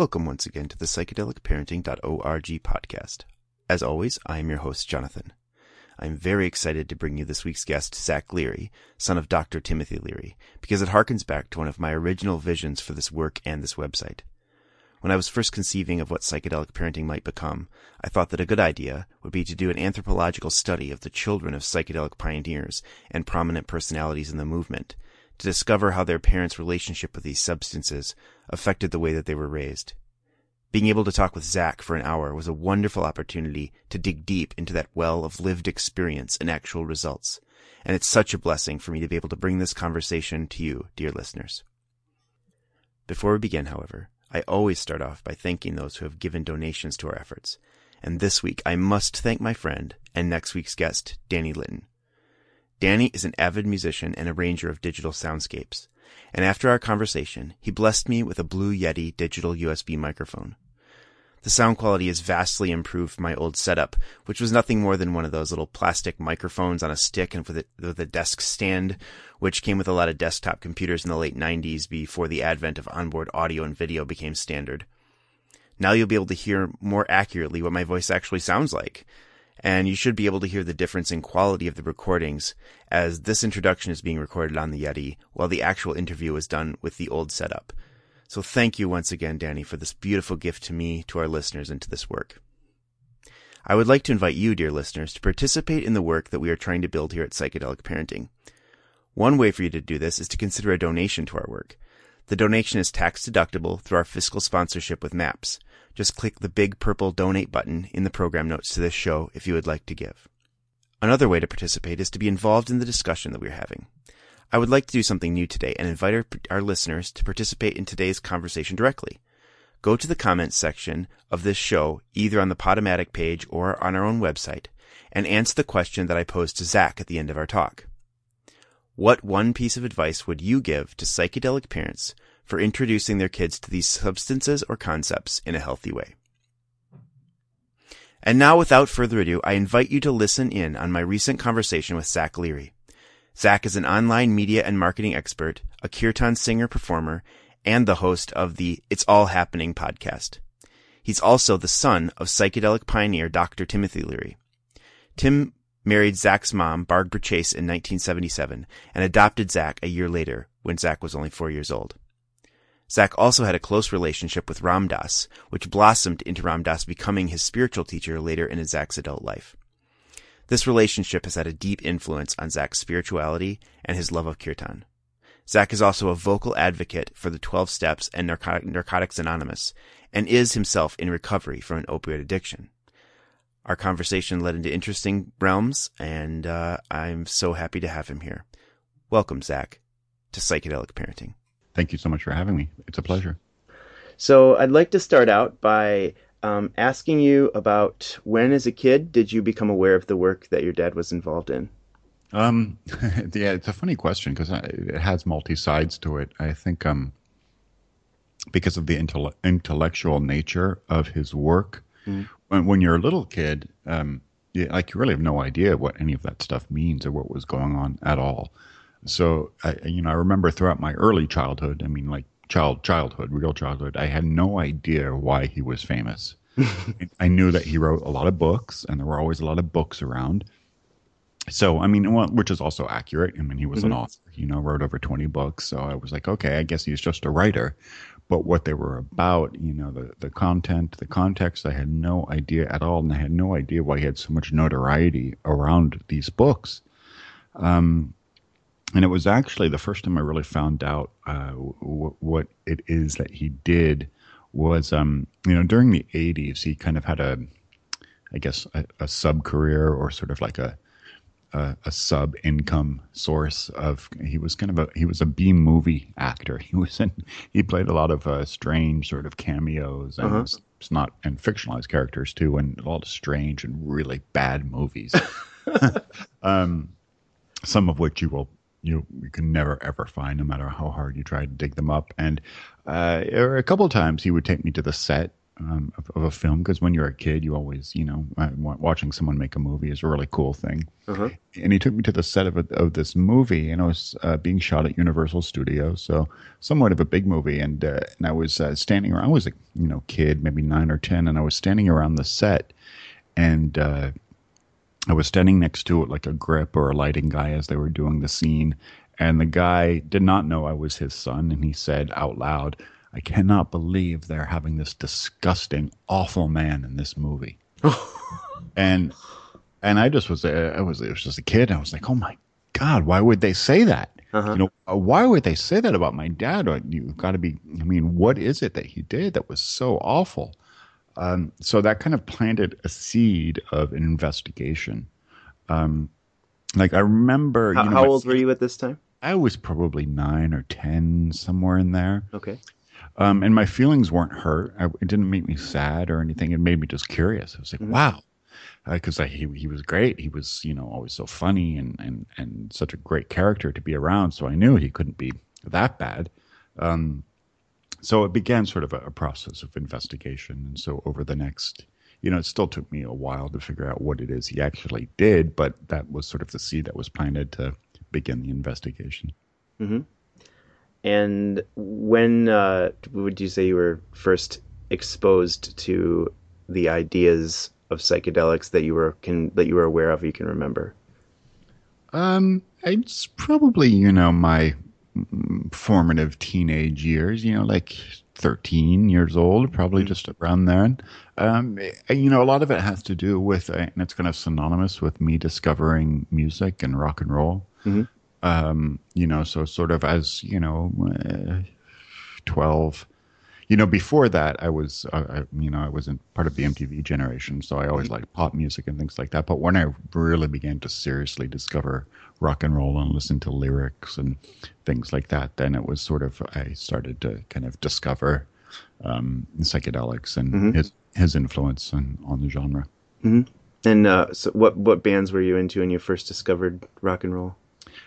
Welcome once again to the psychedelicparenting.org podcast. As always, I am your host, Jonathan. I'm very excited to bring you this week's guest, Zach Leary, son of Dr. Timothy Leary, because it harkens back to one of my original visions for this work and this website. When I was first conceiving of what psychedelic parenting might become, I thought that a good idea would be to do an anthropological study of the children of psychedelic pioneers and prominent personalities in the movement, to discover how their parents' relationship with these substances affected the way that they were raised. Being able to talk with Zach for an hour was a wonderful opportunity to dig deep into that well of lived experience and actual results, and it's such a blessing for me to be able to bring this conversation to you, dear listeners. Before we begin, however, I always start off by thanking those who have given donations to our efforts, and this week I must thank my friend and next week's guest, Danny Litton. Danny is an avid musician and arranger of digital soundscapes, and after our conversation, he blessed me with a Blue Yeti digital USB microphone. The sound quality has vastly improved from my old setup, which was nothing more than one of those little plastic microphones on a stick and with a desk stand, which came with a lot of desktop computers in the late 90s before the advent of onboard audio and video became standard. Now you'll be able to hear more accurately what my voice actually sounds like, and you should be able to hear the difference in quality of the recordings, as this introduction is being recorded on the Yeti, while the actual interview is done with the old setup. So thank you once again, Danny, for this beautiful gift to me, to our listeners, and to this work. I would like to invite you, dear listeners, to participate in the work that we are trying to build here at Psychedelic Parenting. One way for you to do this is to consider a donation to our work. The donation is tax deductible through our fiscal sponsorship with MAPS. Just click the big purple donate button in the program notes to this show if you would like to give. Another way to participate is to be involved in the discussion that we're having. I would like to do something new today and invite our listeners to participate in today's conversation directly. Go to the comments section of this show, either on the Podomatic page or on our own website, and answer the question that I posed to Zach at the end of our talk. What one piece of advice would you give to psychedelic parents for introducing their kids to these substances or concepts in a healthy way? And now, without further ado, I invite you to listen in on my recent conversation with Zach Leary. Zach is an online media and marketing expert, a kirtan singer-performer, and the host of the It's All Happening podcast. He's also the son of psychedelic pioneer Dr. Timothy Leary. Tim married Zach's mom, Barbara Chase, in 1977 and adopted Zach a year later when Zach was only 4 years old. Zach also had a close relationship with Ram Dass, which blossomed into Ram Dass becoming his spiritual teacher later in Zach's adult life. This relationship has had a deep influence on Zach's spirituality and his love of kirtan. Zach is also a vocal advocate for the 12 Steps and Narcotics Anonymous, and is himself in recovery from an opioid addiction. Our conversation led into interesting realms, and I'm so happy to have him here. Welcome, Zach, to Psychedelic Parenting. Thank you so much for having me. It's a pleasure. So I'd like to start out by asking you about when, as a kid, did you become aware of the work that your dad was involved in? Yeah, it's a funny question because it has multi sides to it. I think because of the intellectual nature of his work, when you're a little kid, you really have no idea what any of that stuff means or what was going on at all. So I remember throughout my early childhood, real childhood, I had no idea why he was famous. I knew that he wrote a lot of books, and there were always a lot of books around. So, which is also accurate. He was an author, wrote over 20 books. So I was like, okay, I guess he's just a writer. But what they were about, the content, the context, I had no idea at all. And I had no idea why he had so much notoriety around these books. And it was actually the first time I really found out what it is that he did was, during the 80s, he kind of had a sub-career or sort of like a sub-income source of, he was a B-movie actor. He played a lot of strange sort of cameos and and fictionalized characters too, and a lot of strange and really bad movies. Some of which you can never ever find, no matter how hard you try to dig them up. And a couple of times he would take me to the set of a film, because when you're a kid, you always, watching someone make a movie is a really cool thing. Uh-huh. And he took me to the set of this movie, and it was being shot at Universal Studios, so somewhat of a big movie. And I was standing around. I was a kid, maybe 9 or 10, and I was standing around the set, and I was standing next to it like a grip or a lighting guy as they were doing the scene. And the guy did not know I was his son. And he said out loud, "I cannot believe they're having this disgusting, awful man in this movie." and I just was, it was just a kid. And I was like, oh my God, why would they say that? Uh-huh. Why would they say that about my dad? You've got to be, what is it that he did that was so awful? So that kind of planted a seed of an investigation. Like I remember, How old were you at this time? I was probably 9 or 10, somewhere in there. Okay. And my feelings weren't hurt. It didn't make me sad or anything. It made me just curious. I was like, wow, because he was great. He was, always so funny and such a great character to be around. So I knew he couldn't be that bad. So it began sort of a process of investigation. And so over the next, it still took me a while to figure out what it is he actually did, but that was sort of the seed that was planted to begin the investigation. Mm-hmm. And when would you say you were first exposed to the ideas of psychedelics that you were aware of, you can remember? It's probably, my formative teenage years, like 13 years old, probably just around there. A lot of it has to do with, and it's kind of synonymous with me discovering music and rock and roll. So sort of as, 12, before that I was, I wasn't part of the MTV generation. So I always liked pop music and things like that. But when I really began to seriously discover rock and roll and listen to lyrics and things like that, then it was sort of, I started to kind of discover psychedelics and his influence on the genre. Mm-hmm. And so what bands were you into when you first discovered rock and roll?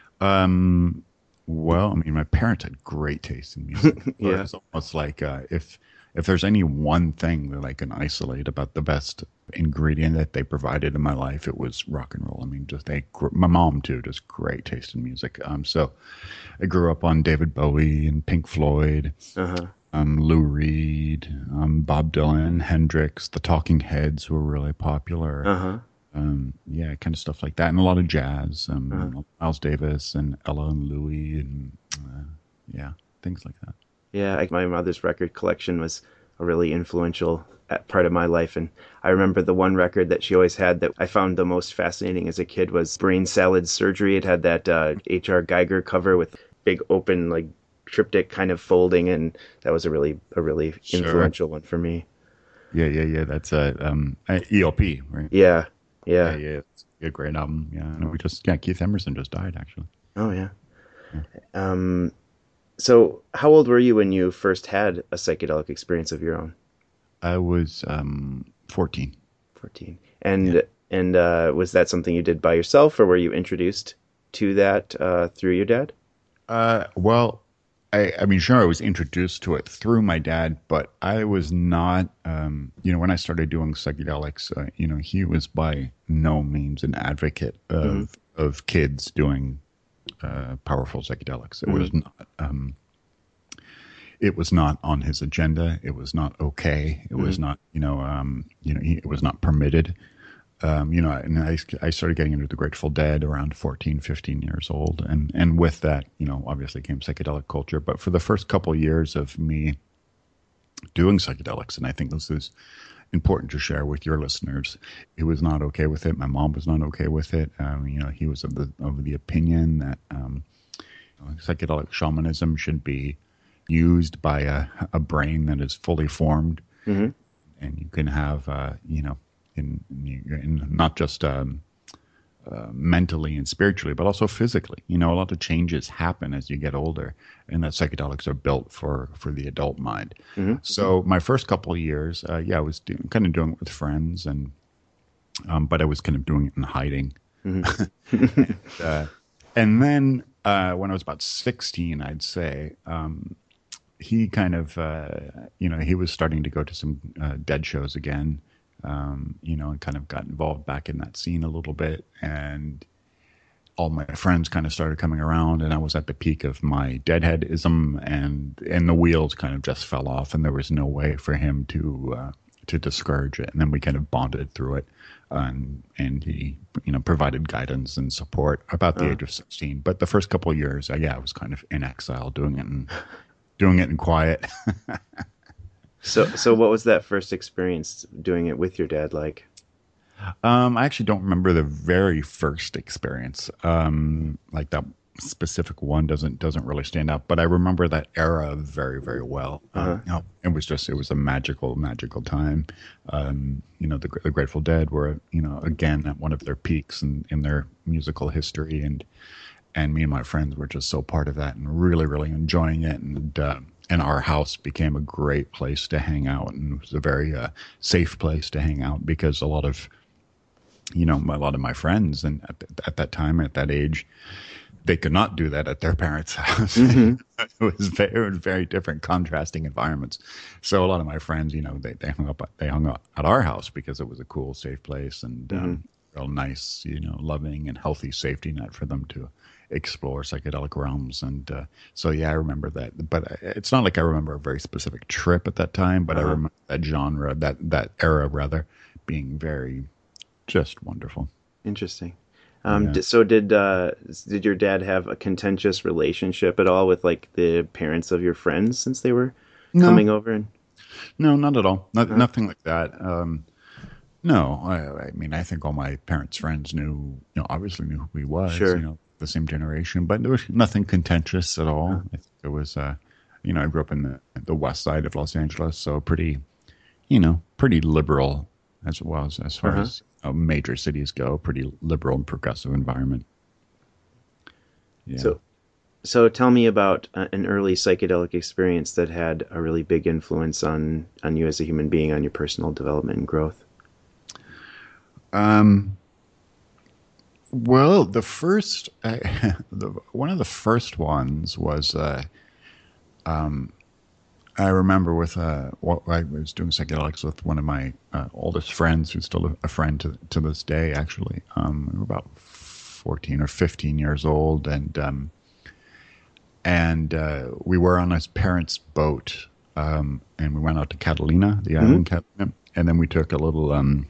Well, my parents had great taste in music. Yeah. It's almost like if there's any one thing that I can isolate about the best ingredient that they provided in my life, it was rock and roll. My mom too, just great taste in music. So I grew up on David Bowie and Pink Floyd, Lou Reed, Bob Dylan, Hendrix, the Talking Heads, who were really popular. Kind of stuff like that, and a lot of jazz. Miles Davis and Ella and Louie, and things like that. Yeah, my mother's record collection was a really influential part of my life, and I remember the one record that she always had that I found the most fascinating as a kid was Brain Salad Surgery. It had that H.R. Geiger cover with big open like triptych kind of folding, and that was a really influential one for me. Yeah. That's ELP, right? Yeah. It's a great album. Yeah, Keith Emerson just died, actually. Oh yeah. So how old were you when you first had a psychedelic experience of your own? I was 14. 14. And was that something you did by yourself, or were you introduced to that through your dad? Well, sure, I was introduced to it through my dad, but I was not, when I started doing psychedelics, he was by no means an advocate of kids doing powerful psychedelics. It was not on his agenda. It was not okay. It was not, it was not permitted. And I started getting into the Grateful Dead around 14, 15 years old. And with that, obviously came psychedelic culture. But for the first couple of years of me doing psychedelics, and I think this is important to share with your listeners, he was not okay with it. My mom was not okay with it. He was of the opinion that psychedelic shamanism should be used by a brain that is fully formed. And you can have, in not just mentally and spiritually, but also physically. A lot of changes happen as you get older, and that psychedelics are built for the adult mind. So my first couple of years, I was kind of doing it with friends, and but I was kind of doing it in hiding. And then when I was about 16, I'd say, he kind of, he was starting to go to some Dead shows again, and kind of got involved back in that scene a little bit. And all my friends kind of started coming around, and I was at the peak of my Deadheadism, and the wheels kind of just fell off, and there was no way for him to discourage it. And then we kind of bonded through it, and he, provided guidance and support about the age of 16. But the first couple of years, I was kind of in exile, doing it in quiet. So what was that first experience doing it with your dad like? I actually don't remember the very first experience. Like that specific one doesn't really stand out, but I remember that era very, very well. It was a magical time. The Grateful Dead were, again at one of their peaks in their musical history, and me and my friends were just so part of that and really, really enjoying it. And our house became a great place to hang out, and it was a very safe place to hang out, because a lot of my friends, and at that time, at that age, they could not do that at their parents' house. Mm-hmm. It was very different, contrasting environments. So a lot of my friends, they hung up at our house because it was a cool, safe place, and real nice, loving and healthy safety net for them to explore psychedelic realms. And I remember that. But it's not like I remember a very specific trip at that time, but I remember that genre, that era rather, being very just wonderful. Interesting. So did your dad have a contentious relationship at all with like the parents of your friends since they were coming over? And no, not at all. Nothing like that. No, I mean, I think all my parents' friends obviously knew who he was. Sure. The same generation, but there was nothing contentious at all. I think it was, I grew up in the west side of Los Angeles, so pretty liberal as well as far as major cities go, pretty liberal and progressive environment. Yeah. So tell me about an early psychedelic experience that had a really big influence on you as a human being, on your personal development and growth. Well, the first, one of the first ones was, I remember with I was doing psychedelics with one of my oldest friends, who's still a friend to this day. Actually, we were about 14 or 15 years old, and we were on his parents' boat, and we went out to Catalina, the island Catalina, and then we took a little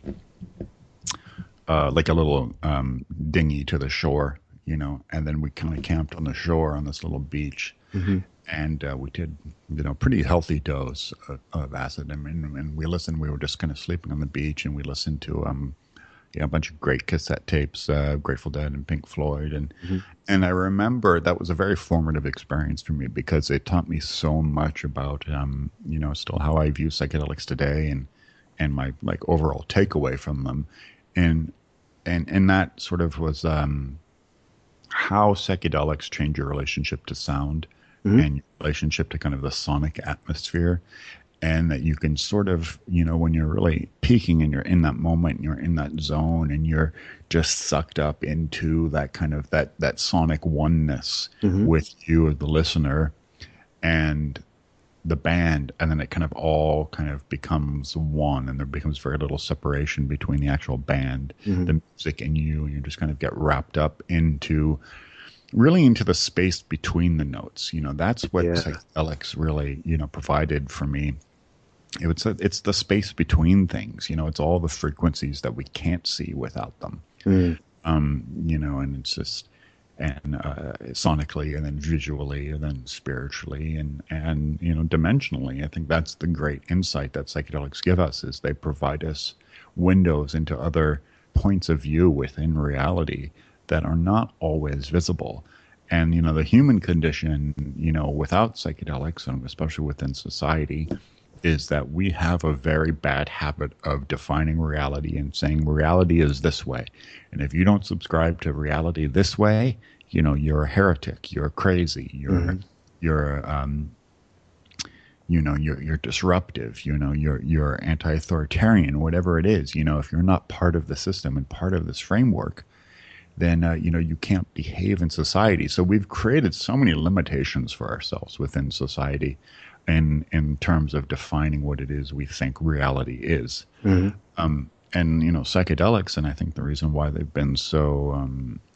dinghy to the shore, and then we kind of camped on the shore on this little beach. Mm-hmm. And we did, pretty healthy dose of acid. I mean, and we listened. We were just kind of sleeping on the beach, and we listened to a bunch of great cassette tapes, Grateful Dead and Pink Floyd, and I remember that was a very formative experience for me, because it taught me so much about still how I view psychedelics today, and my like overall takeaway from them, and that sort of was how psychedelics change your relationship to sound. And your relationship to kind of the sonic atmosphere, and that you can sort of, when you're really peaking and you're in that moment, and you're in that zone, and you're just sucked up into that kind of that sonic oneness with you, the listener, and the band, and then it kind of all kind of becomes one, and there becomes very little separation between the actual band, the music, and you just kind of get wrapped up into the space between the notes. That's what psychedelics really, provided for me. It's the space between things. It's all the frequencies that we can't see without them. And it's just, and sonically, and then visually, and then spiritually, and dimensionally. I think that's the great insight that psychedelics give us, is they provide us windows into other points of view within reality that are not always visible. And, the human condition, without psychedelics, and especially within society, is that we have a very bad habit of defining reality and saying reality is this way. And if you don't subscribe to reality this way, you're a heretic, you're crazy, you're disruptive, you're anti-authoritarian, whatever it is. If you're not part of the system and part of this framework, then you can't behave in society. So we've created so many limitations for ourselves within society, in terms of defining what it is we think reality is. Mm-hmm. And psychedelics, and I think the reason why they've been so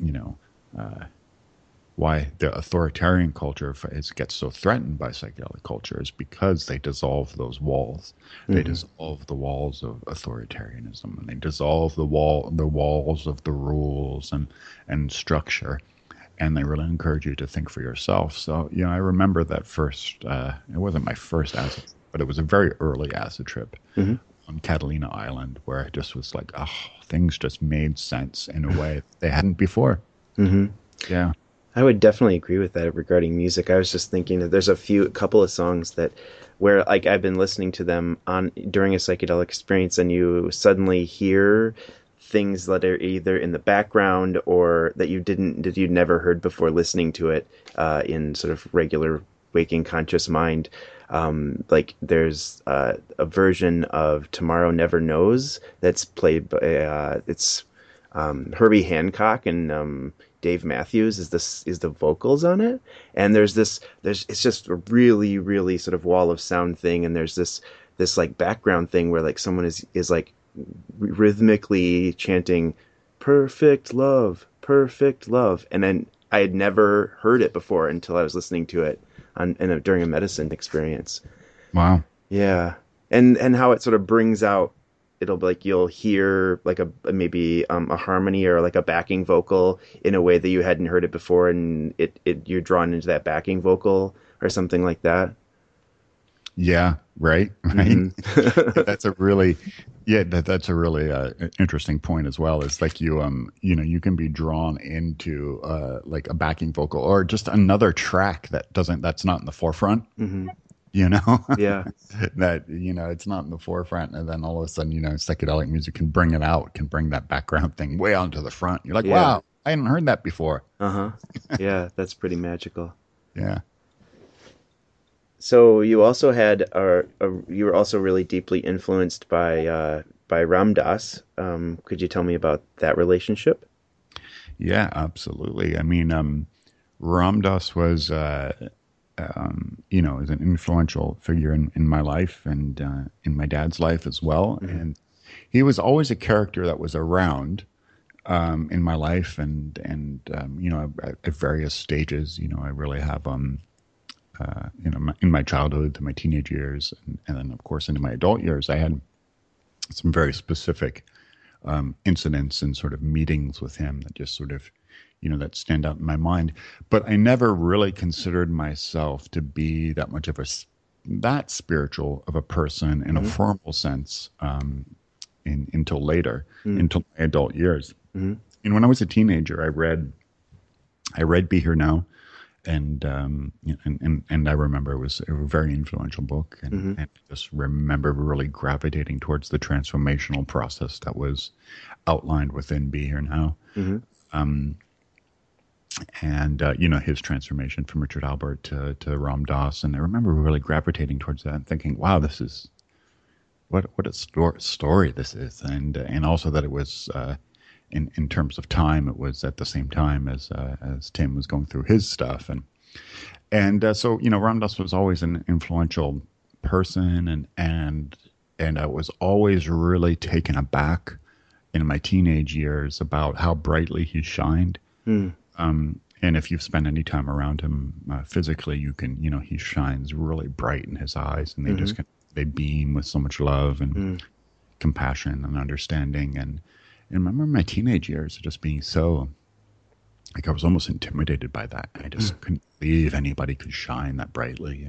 why the authoritarian culture gets so threatened by psychedelic culture is because they dissolve those walls. Mm-hmm. They dissolve the walls of authoritarianism, and they dissolve the walls of the rules and structure. And they really encourage you to think for yourself. So, I remember that first, it wasn't my first acid, but it was a very early acid trip on Catalina Island, where it just was like, things just made sense in a way they hadn't before. Mm-hmm. Yeah. I would definitely agree with that regarding music. I was just thinking that there's a couple of songs where like I've been listening to them during a psychedelic experience, and you suddenly hear things that are either in the background or that you'd never heard before listening to it in sort of regular waking conscious mind. Like there's a version of Tomorrow Never Knows that's played by Herbie Hancock and Dave Matthews is the vocals on it, and it's just a really, really sort of wall of sound thing, and there's this like background thing where like someone is like rhythmically chanting perfect love, and then I had never heard it before until I was listening to it during a medicine experience. Wow. Yeah. And how it sort of brings out, it'll be like you'll hear like maybe a harmony or like a backing vocal in a way that you hadn't heard it before, and you're drawn into that backing vocal or something like that. Yeah, right. Mm-hmm. That's a really interesting point as well. It's like you can be drawn into like a backing vocal or just another track that's not in the forefront. Mm-hmm. Yeah. That it's not in the forefront, and then all of a sudden psychedelic music can bring it out, can bring that background thing way onto the front. You're like, wow, I hadn't heard that before. Yeah, that's pretty magical. Yeah. So you also you were also really deeply influenced by Ram Dass. Could you tell me about that relationship? Yeah, absolutely. I mean, Ram Dass was, is an influential figure in my life and in my dad's life as well. Mm-hmm. And he was always a character that was around in my life, and at various stages. I really have in my childhood to my teenage years, and then of course into my adult years, I had some very specific incidents and sort of meetings with him that just sort of, that stand out in my mind. But I never really considered myself to be that much of that spiritual of a person in a formal sense until later, until my adult years. Mm-hmm. And when I was a teenager, I read Be Here Now. And I remember it was a very influential book, and I just remember really gravitating towards the transformational process that was outlined within Be Here Now. Mm-hmm. His transformation from Richard Albert to Ram Dass, and I remember really gravitating towards that and thinking, wow, this is what a story this is, and also that it was. In terms of time, it was at the same time as Tim was going through his stuff, so Ram Dass was always an influential person, and I was always really taken aback in my teenage years about how brightly he shined. And if you've spent any time around him physically, you can he shines really bright in his eyes, and they beam with so much love and compassion and understanding. And I remember my teenage years just being so, like, I was almost intimidated by that. I just couldn't believe anybody could shine that brightly,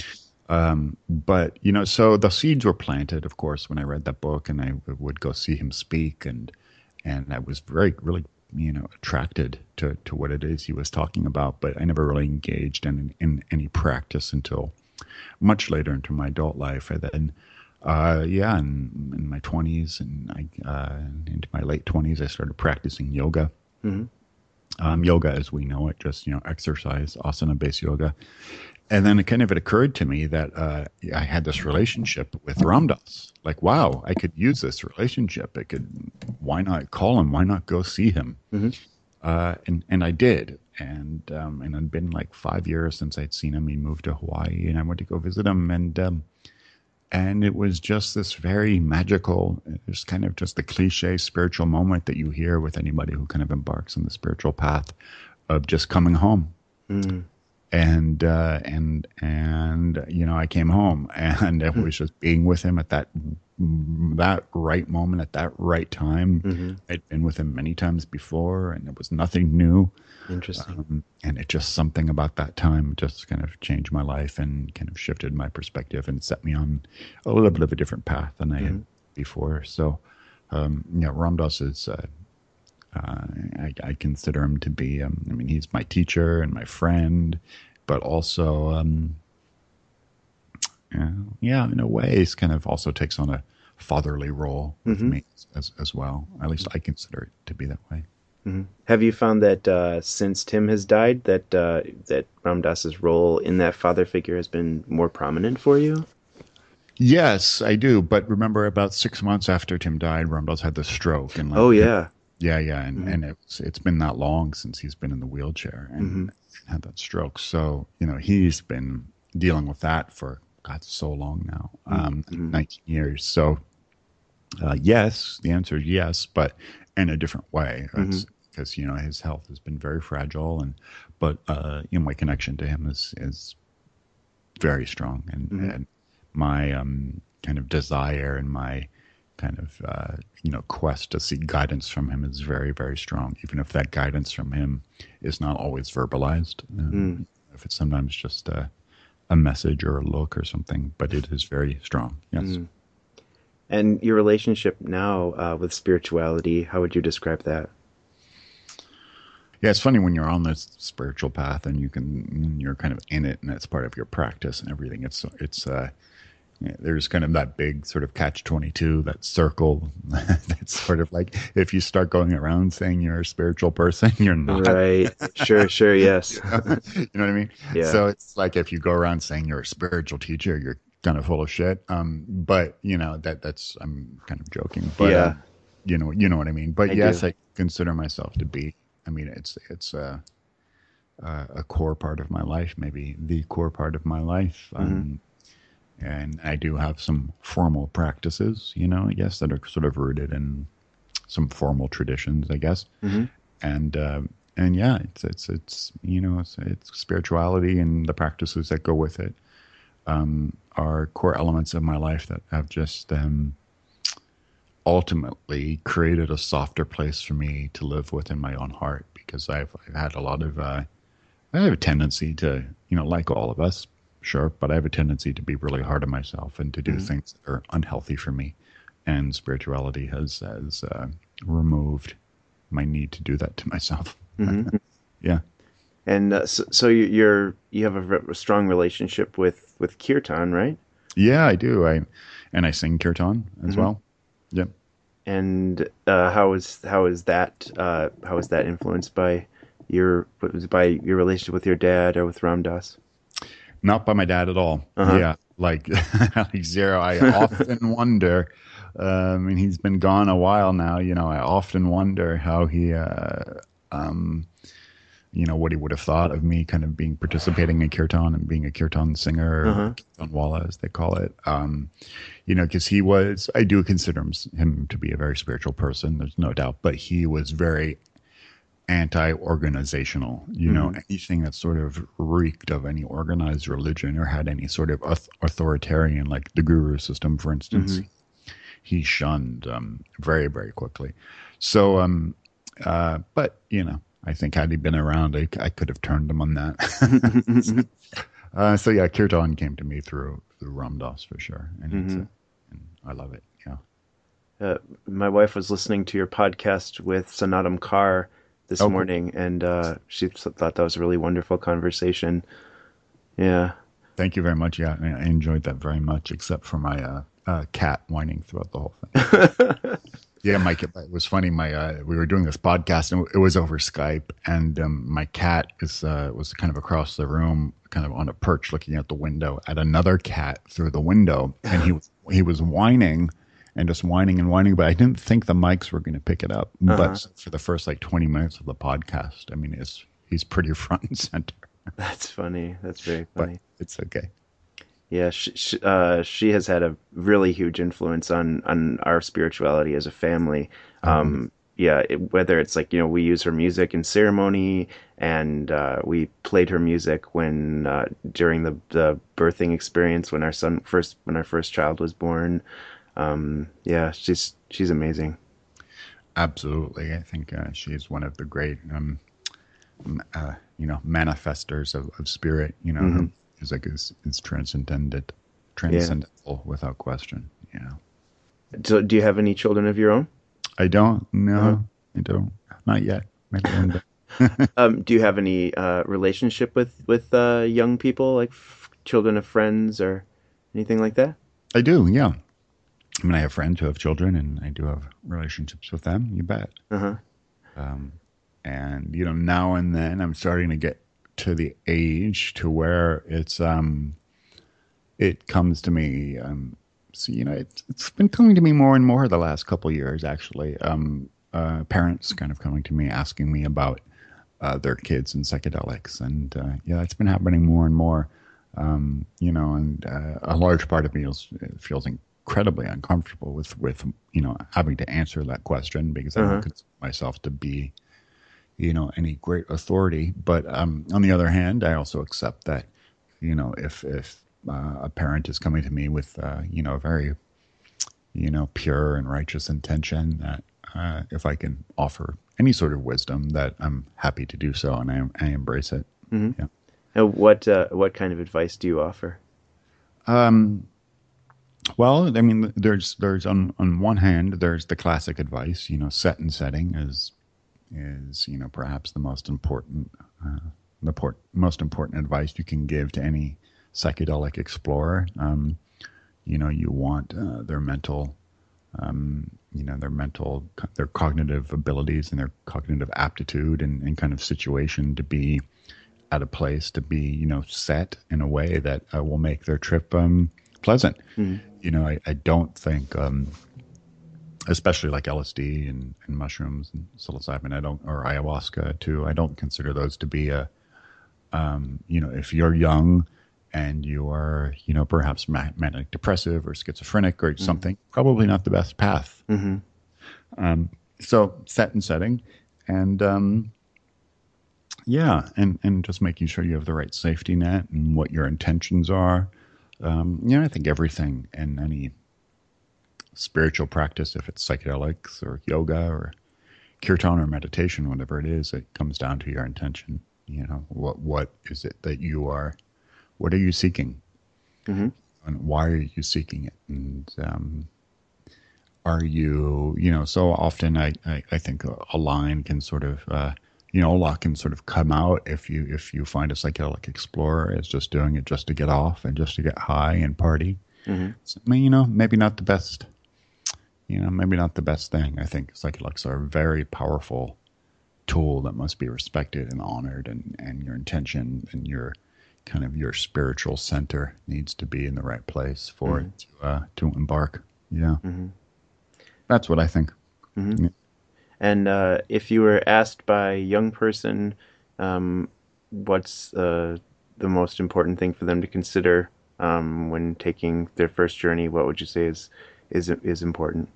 But, so the seeds were planted, of course, when I read that book, and I would go see him speak, and I was very, really, attracted to what it is he was talking about, but I never really engaged in any practice until much later into my adult life. And then in my 20s and into my late 20s, I started practicing yoga. Mm-hmm. Yoga as we know it, just, exercise, asana-based yoga. And then it occurred to me that I had this relationship with Ram Dass. Like, wow, I could use this relationship. Why not call him? Why not go see him? Mm-hmm. And I did. And it'd been like 5 years since I'd seen him. He moved to Hawaii, and I went to go visit him. And it was just this very magical, it's kind of just the cliche spiritual moment that you hear with anybody who kind of embarks on the spiritual path of just coming home. Mm. And I came home, and it was just being with him at that right moment at that right time. Mm-hmm. I'd been with him many times before, and it was nothing new. Interesting. And it just something about that time just kind of changed my life and kind of shifted my perspective and set me on a little bit of a different path than I had before. So, Ram Dass is, I consider him to be, he's my teacher and my friend, but also, in a way, he's kind of also takes on a fatherly role with me as well. At least I consider it to be that way. Mm-hmm. Have you found that since Tim has died, that Ram Dass's role in that father figure has been more prominent for you? Yes, I do. But remember, about 6 months after Tim died, Ram Dass had the stroke. And yeah. And it's been that long since he's been in the wheelchair and had that stroke. So he's been dealing with that for so long now, 19 years. So yes, the answer is yes, but in a different way. Because his health has been very fragile, but my connection to him is very strong, and my kind of desire and my kind of quest to seek guidance from him is very, very strong, even if that guidance from him is not always verbalized. If it's sometimes just a message or a look or something, but it is very strong. Yes. And your relationship now with spirituality, how would you describe that? Yeah, it's funny when you're on this spiritual path and you're kind of in it, and it's part of your practice and everything. There's kind of that big sort of catch-22, that circle. That's sort of like if you start going around saying you're a spiritual person, you're not. Right. Sure. Yes. You know what I mean? Yeah. So it's like if you go around saying you're a spiritual teacher, you're kind of full of shit. But that's I'm kind of joking. But yeah. You know what I mean. But yes, I consider myself to be. I mean, it's a core part of my life, maybe the core part of my life. And I do have some formal practices, I guess, that are sort of rooted in some formal traditions, I guess. And yeah, it's spirituality and the practices that go with it are core elements of my life that have just ultimately created a softer place for me to live within my own heart, because I've had a lot of I have a tendency to, like all of us, sure, but I have a tendency to be really hard on myself and to do things that are unhealthy for me. And spirituality has removed my need to do that to myself. Yeah. And so you have a strong relationship with kirtan, right? Yeah, I do. I sing kirtan as well. Yep. And how is that influenced by your relationship with your dad or with Ram Dass? Not by my dad at all. Yeah, like zero. I often wonder. He's been gone a while now. I often wonder how he, what he would have thought of me kind of participating in kirtan and being a kirtan singer, or kirtan wala as they call it. Because I do consider him to be a very spiritual person. There's no doubt, but he was very anti-organizational. Anything that sort of reeked of any organized religion or had any sort of authoritarian, like the guru system, for instance, he shunned very, very quickly. So, but I think had he been around, I could have turned him on that. So yeah, kirtan came to me through Ram Dass for sure, and I love it. Yeah. My wife was listening to your podcast with Sanatam Kaur this morning, and she thought that was a really wonderful conversation. Yeah. Thank you very much. Yeah, I enjoyed that very much, except for my cat whining throughout the whole thing. Yeah, it was funny. We were doing this podcast, and it was over Skype, and my cat was kind of across the room, kind of on a perch, looking out the window at another cat through the window, and he was whining. and just whining and whining. But I didn't think the mics were going to pick it up. But for the first like 20 minutes of the podcast, I mean, he's pretty front and center. That's funny. That's very funny. But it's okay. Yeah, she has had a really huge influence on our spirituality as a family. Yeah, whether it's like, we use her music in ceremony, and we played her music when during the birthing experience when our first child was born. Yeah, she's amazing. Absolutely, I think she's one of the great manifestors of spirit. Her music is transcendental without question. So, do you have any children of your own? I don't. No, I don't. Not yet. Maybe one day. Do you have any relationship with young people, like children of friends or anything like that? I do. Yeah. I mean, I have friends who have children, and I do have relationships with them. You bet. And now and then I'm starting to get to the age to where it comes to me. So it's been coming to me more and more the last couple of years, actually. Parents kind of coming to me asking me about their kids and psychedelics, and it's been happening more and more. And a large part of me feels incredibly uncomfortable with having to answer that question, because I don't consider myself to be any great authority. But on the other hand, I also accept that if a parent is coming to me with a very pure and righteous intention, that if I can offer any sort of wisdom, that I'm happy to do so, and I embrace it. Yeah. And what kind of advice do you offer? Well, I mean, there's on one hand, there's the classic advice. Set and setting is perhaps the most important advice you can give to any psychedelic explorer. You want their cognitive abilities and their cognitive aptitude and kind of situation to be at a place, to be set in a way that will make their trip pleasant. I don't think, especially like LSD and mushrooms and psilocybin, or ayahuasca too, I don't consider those to be if you're young and you are, perhaps manic depressive or schizophrenic or something, probably not the best path. So set and setting, and and just making sure you have the right safety net and what your intentions are. I think everything in any spiritual practice, if it's psychedelics or yoga or kirtan or meditation, whatever it is, it comes down to your intention. What is it that you are? What are you seeking? And why are you seeking it? And are you, so often I think a line can sort of, a lot can sort of come out if you find a psychedelic explorer as just doing it just to get off and just to get high and party. So, maybe not the best, maybe not the best thing. I think psychedelics are a very powerful tool that must be respected and honored, and your intention and your kind of your spiritual center needs to be in the right place for it to embark. That's what I think. And if you were asked by a young person, what's the most important thing for them to consider when taking their first journey, what would you say is important?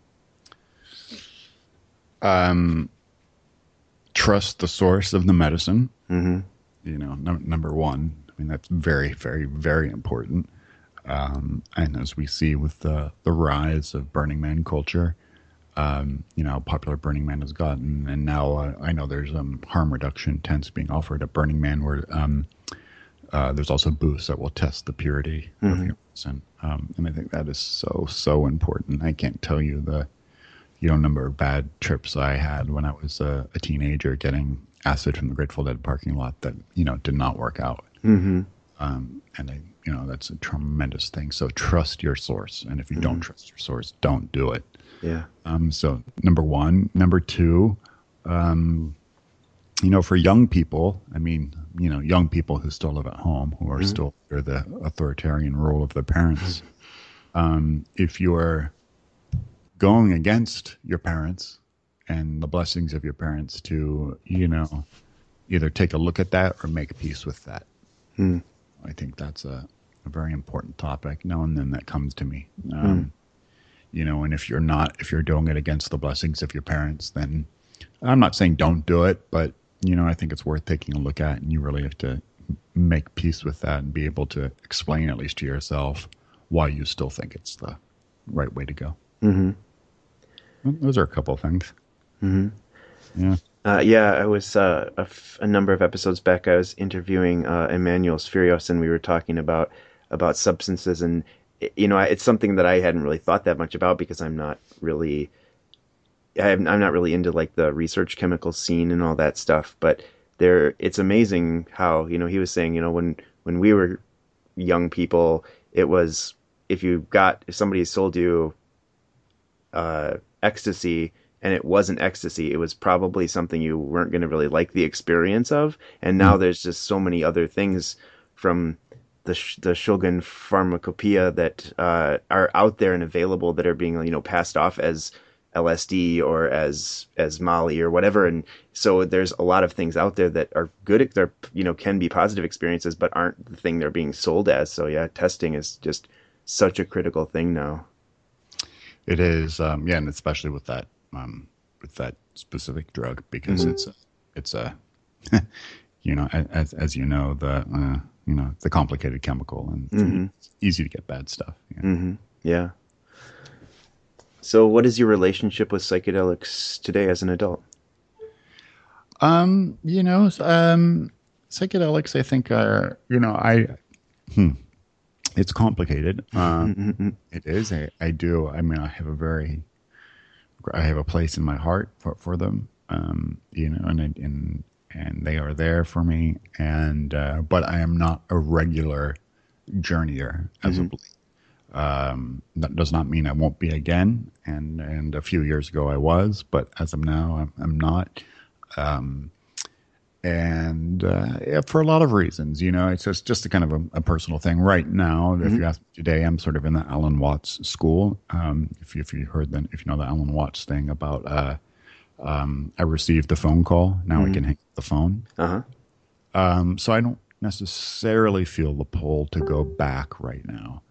Trust the source of the medicine. Number one. I mean, that's very, very, very important. And as we see with the rise of Burning Man culture, how popular Burning Man has gotten, and now I know there's harm reduction tents being offered at Burning Man, where there's also booths that will test the purity of your medicine. And I think that is so important. I can't tell you the number of bad trips I had when I was a teenager getting acid from the Grateful Dead parking lot that did not work out. And that's a tremendous thing. So trust your source, and if you don't trust your source, don't do it. So number one. Number two, for young people, I mean, young people who still live at home, who are still under the authoritarian rule of their parents, if you're going against your parents and the blessings of your parents to, either take a look at that or make peace with that. I think that's a very important topic. Now and then that comes to me. And if you're doing it against the blessings of your parents, then I'm not saying don't do it, but, I think it's worth taking a look at, and you really have to make peace with that and be able to explain, at least to yourself, why you still think it's the right way to go. Those are a couple of things. Yeah. I was a number of episodes back. I was interviewing Emmanuel Sphirios, and we were talking about substances, and it's something that I hadn't really thought that much about because I'm not really into like the research chemical scene and all that stuff. But it's amazing how he was saying when we were young people, it was if somebody sold you ecstasy, and it wasn't ecstasy, it was probably something you weren't going to really like the experience of. And now there's just so many other things from the Shulgin pharmacopoeia that are out there and available that are being passed off as LSD or as Molly or whatever. And so there's a lot of things out there that are good. They're can be positive experiences, but aren't the thing they're being sold as. So yeah, testing is just such a critical thing now. It is, and especially with that specific drug, because it's a as you know, the complicated chemical, and it's easy to get bad stuff. Yeah. So what is your relationship with psychedelics today as an adult? Psychedelics, I think are, it's complicated. It is. I have a place in my heart for them, and they are there for me. But I am not a regular journeyer as a believer. That does not mean I won't be again. And a few years ago I was, but as of now, I'm not. For a lot of reasons, it's just a kind of a personal thing. Right now, if you ask me today, I'm sort of in the Alan Watts school. If you know the Alan Watts thing about, I received the phone call. Now I can hang up the phone. So I don't necessarily feel the pull to go back right now.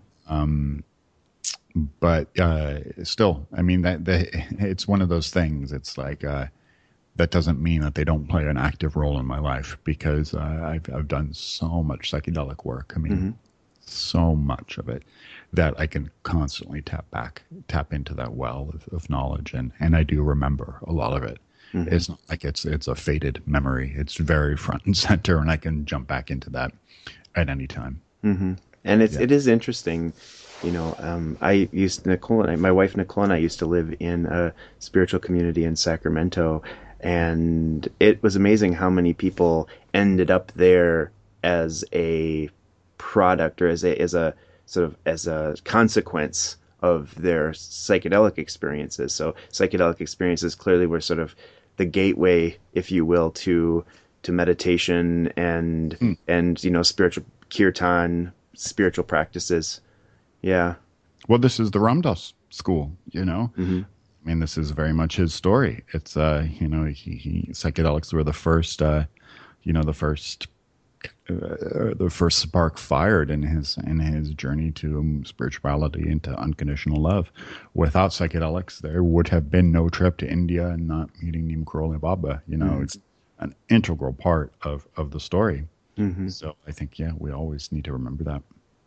But still, I mean, it's one of those things. It's like, that doesn't mean that they don't play an active role in my life, because I've done so much psychedelic work. I mean, so much of it that I can constantly tap into that well of knowledge, and I do remember a lot of it. It's not like it's a faded memory. It's very front and center, and I can jump back into that at any time. And it is interesting. I used my wife Nicole and I used to live in a spiritual community in Sacramento. And it was amazing how many people ended up there as a product or as a consequence of their psychedelic experiences. So psychedelic experiences clearly were sort of the gateway, if you will, to meditation and spiritual kirtan, spiritual practices. Yeah. Well, this is the Ram Dass school, I mean, this is very much his story. It's psychedelics were the first, the first spark fired in his journey to spirituality and to unconditional love. Without psychedelics, there would have been no trip to India and not meeting Neem Karoli Baba. It's an integral part of the story. So I think, we always need to remember that.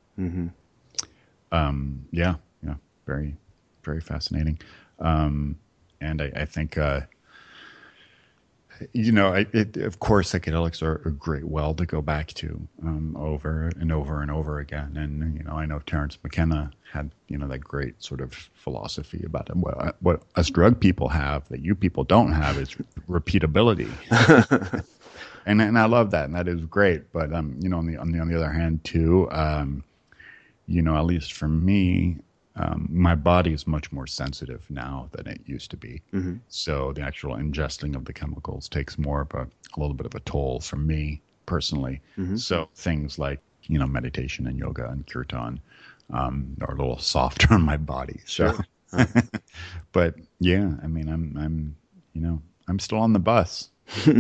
Very, very fascinating. And I think, of course, psychedelics are a great well to go back to over and over and over again. And, I know Terence McKenna had, that great sort of philosophy about it. What us drug people have that you people don't have is repeatability. and I love that. And that is great. But, on the other hand, too, at least for me, my body is much more sensitive now than it used to be. So the actual ingesting of the chemicals takes more of a little bit of a toll for me personally. So things like, meditation and yoga and kirtan are a little softer on my body. So Huh. But yeah, I mean, I'm still on the bus.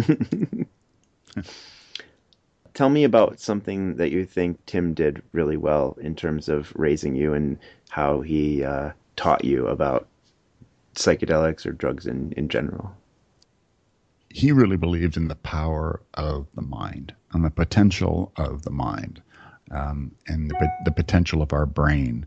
Tell me about something that you think Tim did really well in terms of raising you and how he taught you about psychedelics or drugs in general. He really believed in the power of the mind and the potential of the mind, and the potential of our brain,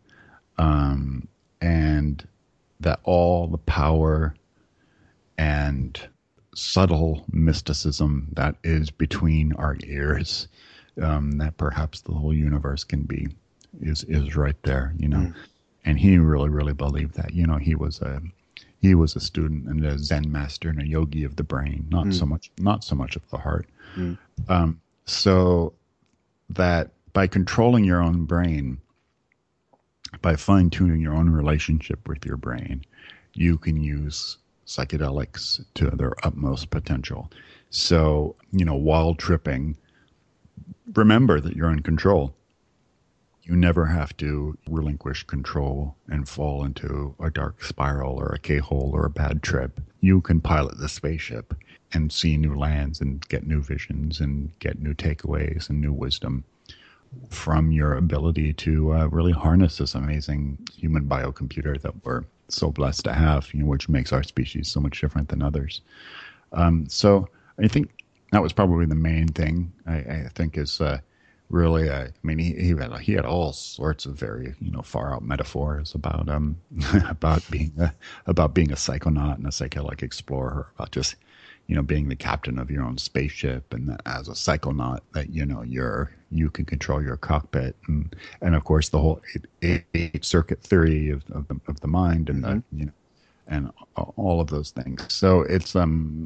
and that all the power and subtle mysticism that is between our ears, that perhaps the whole universe can be, is right there, Mm, And he really, really believed that. He was a student and a Zen master and a yogi of the brain, mm, not so much of the heart. mm, So that by controlling your own brain, by fine tuning your own relationship with your brain, you can use psychedelics to their utmost potential. So, while tripping, remember that you're in control. You never have to relinquish control and fall into a dark spiral or a K-hole or a bad trip. You can pilot the spaceship and see new lands and get new visions and get new takeaways and new wisdom from your ability to really harness this amazing human biocomputer that we're so blessed to have, which makes our species so much different than others. So I think that was probably the main thing. I think is really. I mean, he had all sorts of very far out metaphors about about being a psychonaut and a psychedelic explorer, about just being the captain of your own spaceship, and that as a psychonaut that you can control your cockpit, and of course the whole eight circuit theory of the mind, and mm-hmm. and all of those things. So it's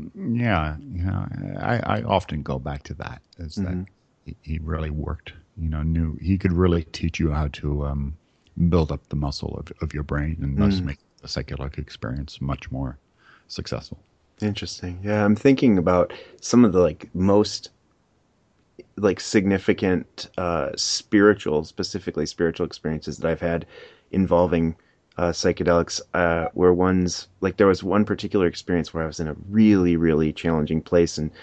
I often go back to that, is that Mm-hmm. he really worked, knew he could really teach you how to build up the muscle of your brain, and thus Mm. make the psychedelic experience much more successful. Interesting. Yeah, I'm thinking about some of the most significant specifically spiritual experiences that I've had involving psychedelics. Where ones like there was one particular experience where I was in a really really challenging place, and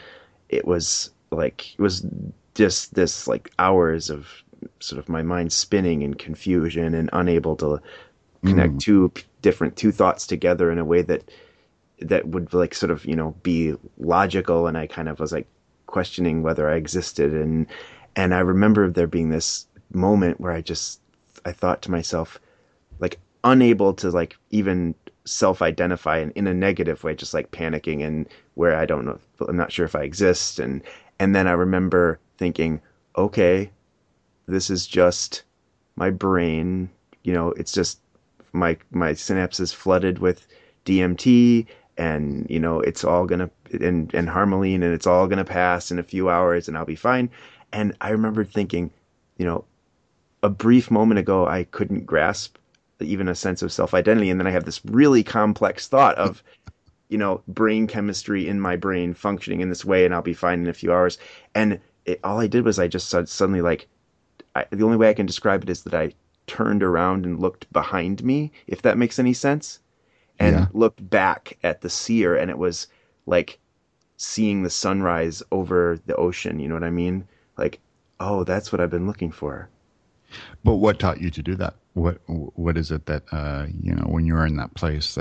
it was just this hours of sort of my mind spinning in confusion and unable to connect Mm, two thoughts together in a way that would sort of be logical, and I kind of was questioning whether I existed, and I remember there being this moment where I thought to myself, unable to even self-identify in a negative way, just panicking, and where I don't know, I'm not sure if I exist, and then I remember thinking, okay, this is just my brain, it's just my synapses flooded with DMT, and it's all gonna and Harmaline, and it's all gonna pass in a few hours, and I'll be fine. And I remember thinking, you know, a brief moment ago, I couldn't grasp even a sense of self-identity, and then I have this really complex thought of brain chemistry in my brain functioning in this way, and I'll be fine in a few hours. And all I did was I just suddenly the only way I can describe it is that I turned around and looked behind me, if that makes any sense, and yeah. looked back at the seer, and it was like seeing the sunrise over the ocean. You know what I mean? Like, oh, that's what I've been looking for. But what taught you to do that? What is it that when you were in that place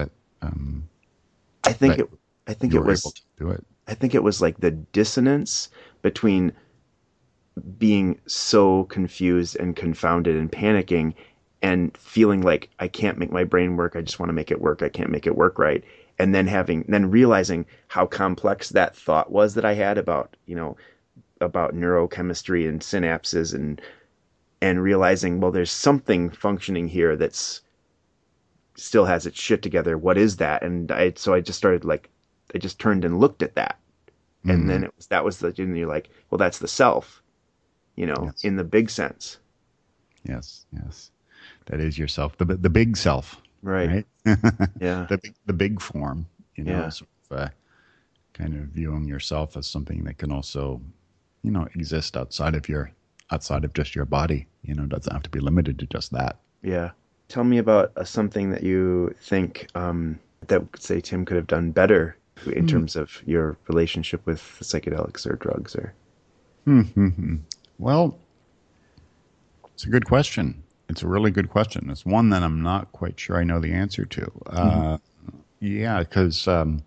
I think that it. I think you it were able was. to do it? I think it was the dissonance between being so confused and confounded and panicking, and feeling like I can't make my brain work. I just want to make it work. I can't make it work right. And then realizing how complex that thought was that I had about neurochemistry and synapses, and realizing, well, there's something functioning here that's still has its shit together. What is that? And I just started I just turned and looked at that. And then Mm, and you're like, well, that's the self, yes, in the big sense. yes, yes. That is yourself, the big self, Right. right? Yeah. The big form, Yeah. sort of, kind of viewing yourself as something that can also, exist outside of just your body. Doesn't have to be limited to just that. Yeah. tell me about something that you think that, say, Tim could have done better in Hmm. terms of your relationship with psychedelics or drugs or. Well, it's a good question. It's a really good question. It's one that I'm not quite sure I know the answer to. Mhm. Yeah, because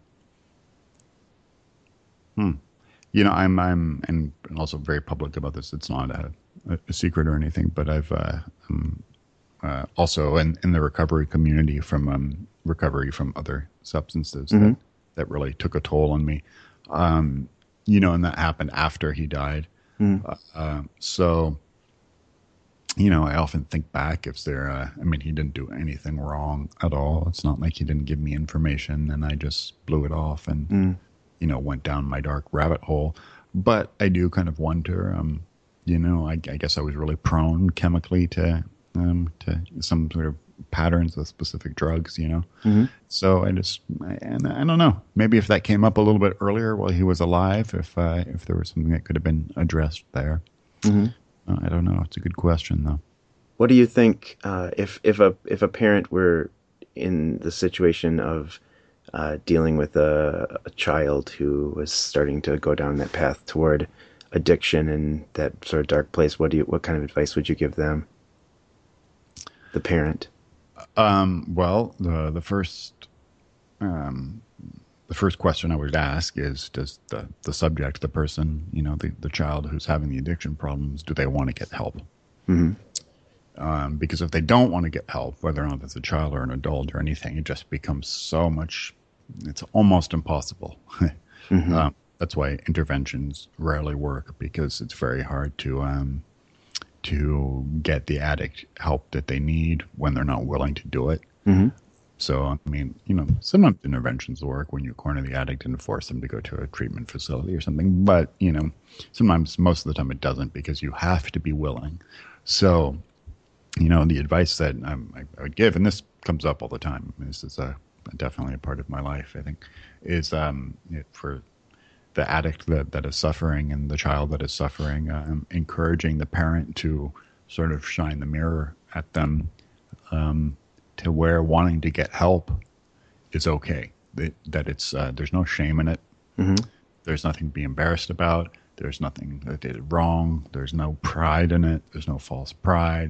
hmm, I'm also very public about this. It's not a secret or anything, but I'm also in the recovery community from recovery from other substances Mhm. that really took a toll on me. Um, and that happened after he died. Mhm. So I often think back if there, I mean, he didn't do anything wrong at all. It's not like he didn't give me information and I just blew it off and, Mhm. went down my dark rabbit hole. But I do kind of wonder, I guess I was really prone chemically to some sort of patterns with specific drugs. Mhm. So and I don't know, maybe if that came up a little bit earlier while he was alive, if there was something that could have been addressed there. Mhm. I don't know. It's a good question though. What do you think if a parent were in the situation of dealing with a child who was starting to go down that path toward addiction and that sort of dark place? What kind of advice would you give them, the parent? Well, um, the first question I would ask is, does the subject, the person, the child who's having the addiction problems, do they want to get help? Hmm. Because if they don't want to get help, whether or not it's a child or an adult or anything, it just becomes so much. It's almost impossible. Hmm. That's why interventions rarely work because it's very hard to get the addict help that they need when they're not willing to do it. Hmm. So, I mean, sometimes interventions work when you corner the addict and force them to go to a treatment facility or something. But, sometimes, most of the time, it doesn't because you have to be willing. So, the advice that I would give, and this comes up all the time, this is definitely a part of my life, I think, is for the addict that is suffering and the child that is suffering, encouraging the parent to sort of shine the mirror at them, to where wanting to get help is okay. That it's there's no shame in it. Hmm. There's nothing to be embarrassed about. There's nothing that they did wrong. There's no pride in it. There's no false pride.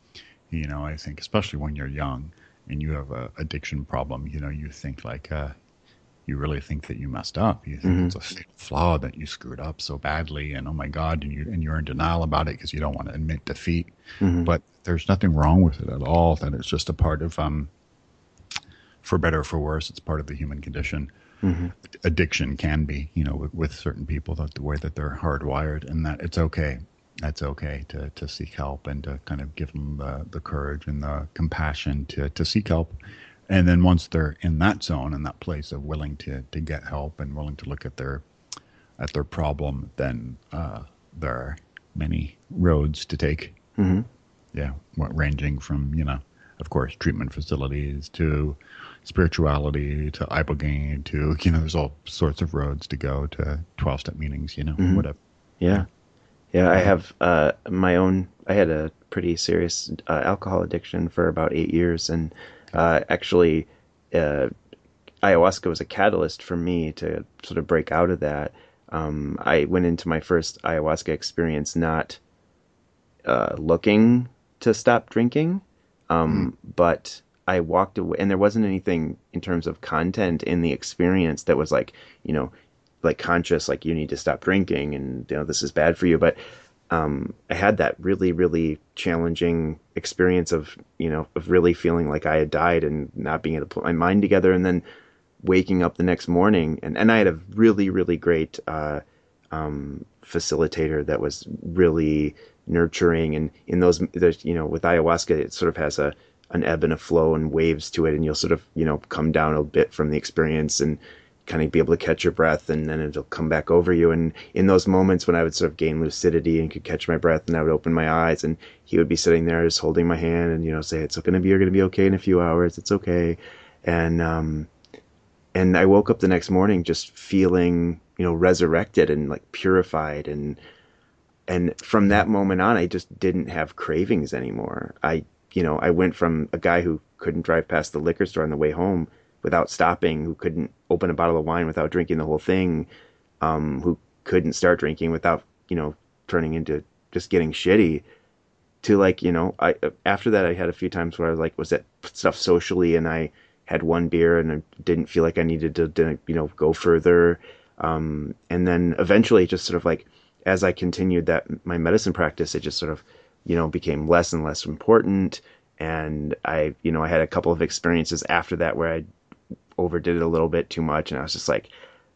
I think especially when you're young and you have a addiction problem, you think like you really think that you messed up. You think Hmm. it's a fatal flaw that you screwed up so badly, and oh my God, and you're in denial about it because you don't want to admit defeat. Hmm. But there's nothing wrong with it at all. That it's just a part of, for better or for worse, it's part of the human condition. Hmm. Addiction can be, with certain people, that the way that they're hardwired, and that it's okay. That's okay to seek help and to kind of give them the courage and the compassion to seek help. And then once they're in that zone, in that place of willing to get help and willing to look at their problem, then there are many roads to take. Hmm. Yeah, ranging from of course, treatment facilities to spirituality to ibogaine to there's all sorts of roads to go to 12-step meetings. Hmm. Whatever. Yeah. Yeah. Yeah, I What about? have my own. I had a pretty serious alcohol addiction for about 8 years, and actually, uh, ayahuasca was a catalyst for me to sort of break out of that. I went into my first ayahuasca experience not looking to stop drinking, Mm, but I walked away, and there wasn't anything in terms of content in the experience that was like, you know, like conscious, like you need to stop drinking, and this is bad for you. But I had that really, really challenging experience of really feeling like I had died and not being able to put my mind together, and then waking up the next morning, and I had a really, really great facilitator that was really nurturing. And in those, there's, with ayahuasca, it sort of has an ebb and a flow and waves to it, and you'll sort of come down a bit from the experience and kind of be able to catch your breath, and then it'll come back over you. And in those moments when I would sort of gain lucidity and could catch my breath, and I would open my eyes, and he would be sitting there just holding my hand and say, it's going to be, you're going to be okay in a few hours, it's okay. And I woke up the next morning just feeling resurrected and like purified. And from yeah. that moment on, I just didn't have cravings anymore. I I went from a guy who couldn't drive past the liquor store on the way home without stopping, who couldn't open a bottle of wine without drinking the whole thing, who couldn't start drinking without, turning into just getting shitty, to like, I after that I had a few times where I was at stuff socially and I had one beer and I didn't feel like I needed to go further. And then eventually just sort of like, as I continued my medicine practice, it just sort of, became less and less important. And I had a couple of experiences after that where I overdid it a little bit too much. And I was just like,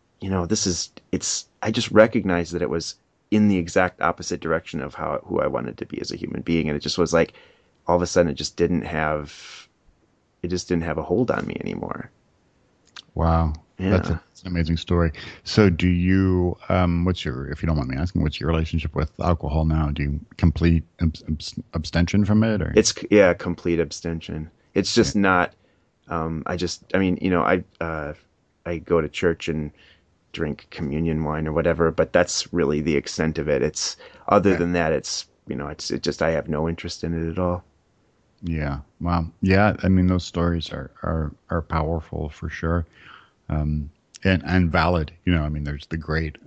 I just recognized that it was in the exact opposite direction of who I wanted to be as a human being. And it just was like, all of a sudden it just didn't have a hold on me anymore. Wow. Yeah. That's an amazing story. So do you, if you don't mind me asking, what's your relationship with alcohol now? Do you complete abstention from it, or? It's, complete abstention. It's just not, I go to church and drink communion wine or whatever, but that's really the extent of it. It's other than that, it's I have no interest in it at all. Yeah. Wow. Yeah. I mean, those stories are powerful for sure. And valid, I mean, there's the great,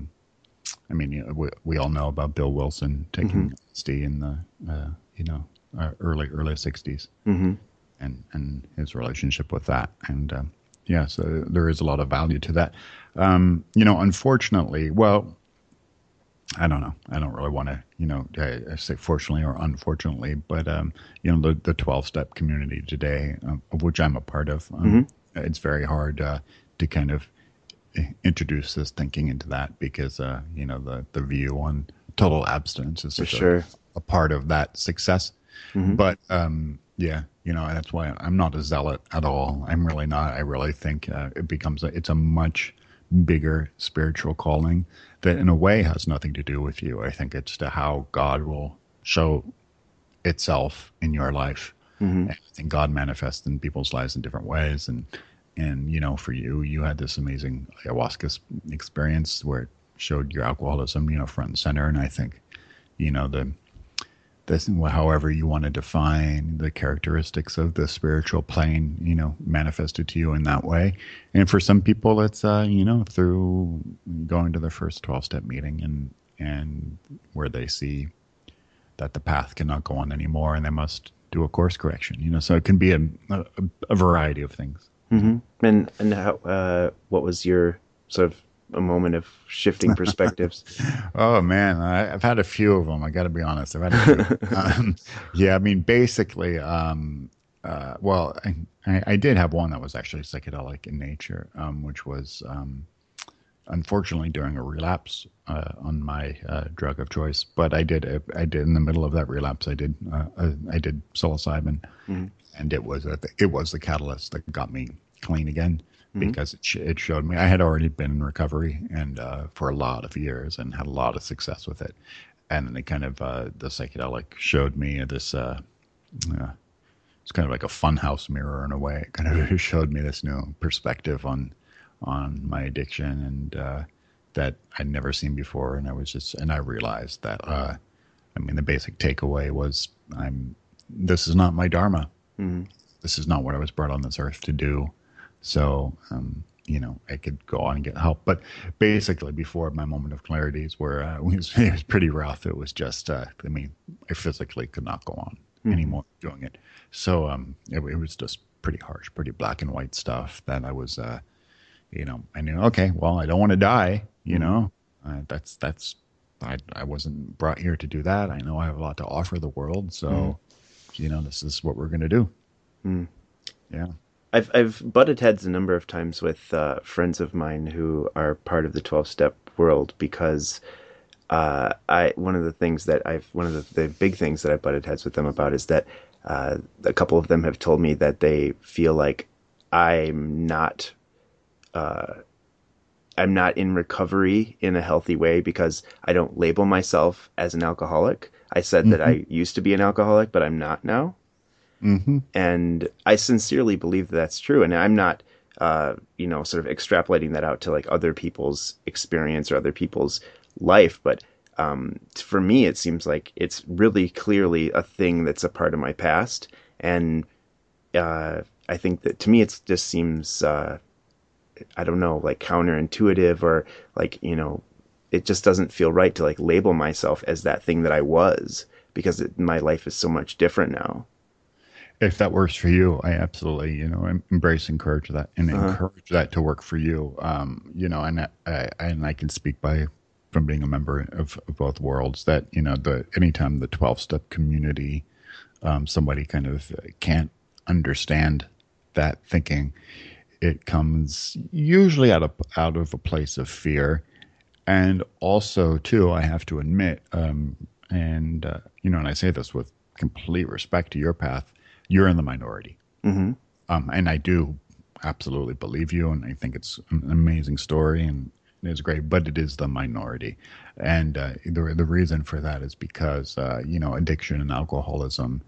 we all know about Bill Wilson taking LSD in the, early 60s, and his relationship with that. And, so there is a lot of value to that. Unfortunately, well, I don't know. I don't really want to, I say fortunately or unfortunately, but, the 12-step community today, of which I'm a part of, it's very hard to kind of introduce this thinking into that because, the view on total abstinence is such a part of that success. But, that's why I'm not a zealot at all. I'm really not. I really think it's a much bigger spiritual calling that in a way has nothing to do with you. I think it's to how God will show itself in your life. And I think God manifests in people's lives in different ways. And for you had this amazing ayahuasca experience where it showed your alcoholism, front and center. And I think, however you want to define the characteristics of the spiritual plane, manifested to you in that way. And for some people, it's, through going to their first 12-step meeting and where they see that the path cannot go on anymore and they must do a course correction, so it can be a variety of things. And how, what was your sort of a moment of shifting perspectives? Oh man, I've had a few of them. I got to be honest. I've had a few. Basically, well, I did have one that was actually psychedelic in nature, which was unfortunately during a relapse on my drug of choice. But I did in the middle of that relapse. I did psilocybin, and it was the catalyst that got me clean again. Because it showed me I had already been in recovery and for a lot of years and had a lot of success with it, and then it kind of the psychedelic showed me this. It's kind of like a funhouse mirror in a way. It kind of showed me this new perspective on my addiction and that I'd never seen before. And I realized that the basic takeaway was this is not my dharma. This is not what I was brought on this earth to do. So, I could go on and get help. But basically, before my moment of clarity is where it was pretty rough. It was just, I physically could not go on anymore doing it. So it was just pretty harsh, pretty black and white stuff that I was, I knew, okay, well, I don't want to die, I wasn't brought here to do that. I know I have a lot to offer the world. So, this is what we're going to do. Yeah. I've butted heads a number of times with friends of mine who are part of the 12-step world because one of the big things that I've butted heads with them about is that a couple of them have told me that they feel like I'm not in recovery in a healthy way because I don't label myself as an alcoholic. I said that I used to be an alcoholic, but I'm not now. And I sincerely believe that's true. And I'm not, sort of extrapolating that out to like other people's experience or other people's life. But for me, it seems like it's really clearly a thing that's a part of my past. And I think that to me, it just seems, I don't know, like counterintuitive or like, it just doesn't feel right to like label myself as that thing that I was because my life is so much different now. If that works for you, I absolutely, embrace, encourage that, and Uh-huh. encourage that to work for you. And I can speak from being a member of both worlds that the anytime the 12-step community, somebody kind of can't understand that thinking, it comes usually out of a place of fear, and also too, I have to admit, and I say this with complete respect to your path, you're in the minority. Hmm. And I do absolutely believe you, and I think it's an amazing story, and it's great, but it is the minority. And the reason for that is because, addiction and alcoholism,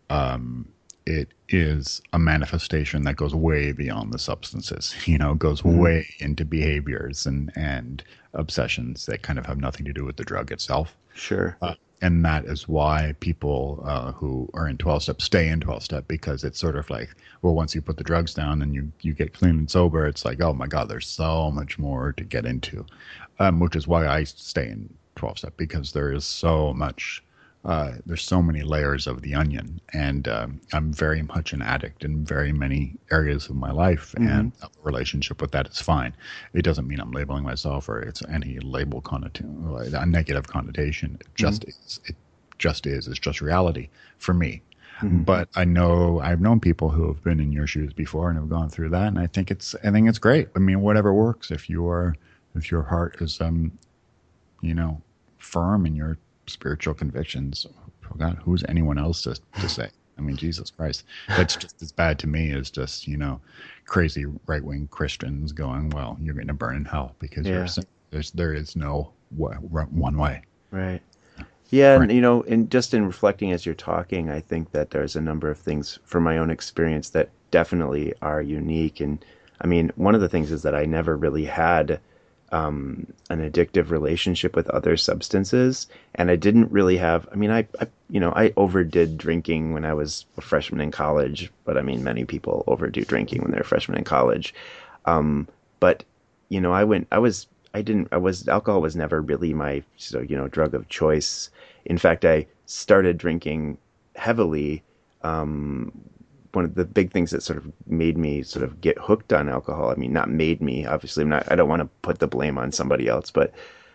it is a manifestation that goes way beyond the substances, goes Hmm. way into behaviors and obsessions that kind of have nothing to do with the drug itself. Sure. And that is why people who are in 12 step stay in 12 step, because it's sort of like, well, once you put the drugs down and you get clean and sober, it's like, oh my God, there's so much more to get into, which is why I stay in 12 step, because there is so much, there's so many layers of the onion. And I'm very much an addict in very many areas of my life, Hmm. and a relationship with that is fine. It doesn't mean I'm labeling myself or it's any label connotation, a negative connotation. It Hmm. just is. It just is. It's just reality for me. Hmm. But I've known people who have been in your shoes before and have gone through that, and I think it's great. I mean, whatever works. If your heart is you know, firm in your spiritual convictions, oh God, who's anyone else to say? I mean, Jesus Christ, that's just as bad to me as just, crazy right wing Christians going, well, you're going to burn in hell because you're a Yeah. sinner. There is no one way Right. Yeah, for and and just in reflecting as you're talking, I think that there's a number of things from my own experience that definitely are unique. And I mean, one of the things is that I never really had an addictive relationship with other substances, and I didn't really have. I mean, I overdid drinking when I was a freshman in college, but I mean, many people overdo drinking when they're freshmen in college. But alcohol was never really my drug of choice. In fact, I started drinking heavily. Um, One of the big things that sort of made me sort of get hooked on alcohol. I mean, not made me, obviously. I don't want to put the blame on somebody else, but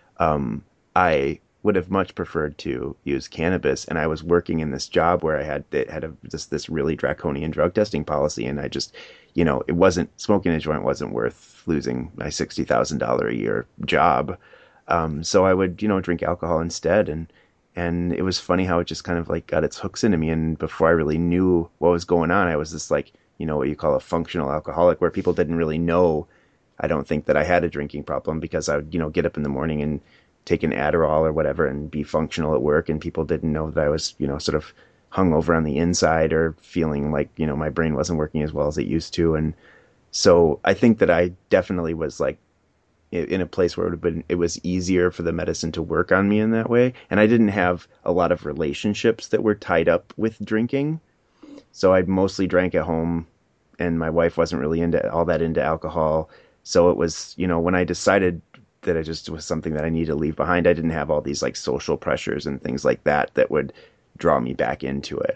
I would have much preferred to use cannabis. And I was working in this job where just this really draconian drug testing policy, and I just, it wasn't smoking a joint wasn't worth losing my $60,000 a year job. So I would, drink alcohol instead, and it was funny how it just kind of like got its hooks into me. And before I really knew what was going on, I was this like, what you call a functional alcoholic, where people didn't really know. I don't think that I had a drinking problem because I would, get up in the morning and take an Adderall or whatever and be functional at work, and people didn't know that I was, sort of hungover on the inside or feeling like, my brain wasn't working as well as it used to. And so I think that I definitely was like in a place where it was easier for the medicine to work on me in that way. And I didn't have a lot of relationships that were tied up with drinking. So I mostly drank at home, and my wife wasn't really into alcohol. So it was, when I decided that it just was something that I needed to leave behind, I didn't have all these like social pressures and things like that would draw me back into it.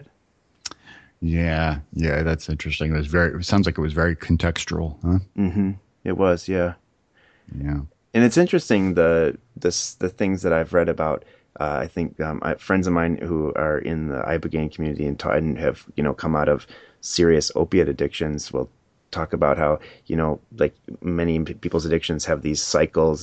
yeah, yeah, that's interesting. It sounds like it was very contextual, huh? Hmm. It was, yeah. Yeah. And it's interesting the things that I've read about. I think friends of mine who are in the ibogaine community and have come out of serious opiate addictions will talk about how like many people's addictions have these cycles,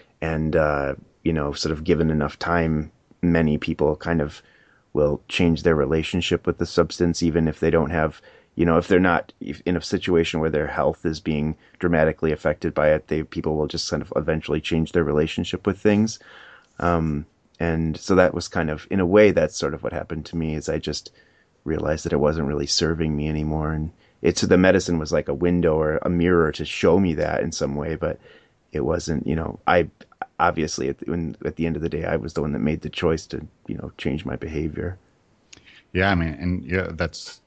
and sort of given enough time, many people kind of will change their relationship with the substance, even if they don't have, if they're not in a situation where their health is being dramatically affected by it, people will just kind of eventually change their relationship with things. And so that was kind of, in a way, that's sort of what happened to me, is I just realized that it wasn't really serving me anymore. And the medicine was like a window or a mirror to show me that in some way, but it wasn't, obviously at the end of the day, I was the one that made the choice to, change my behavior. Yeah, I mean, and yeah, that's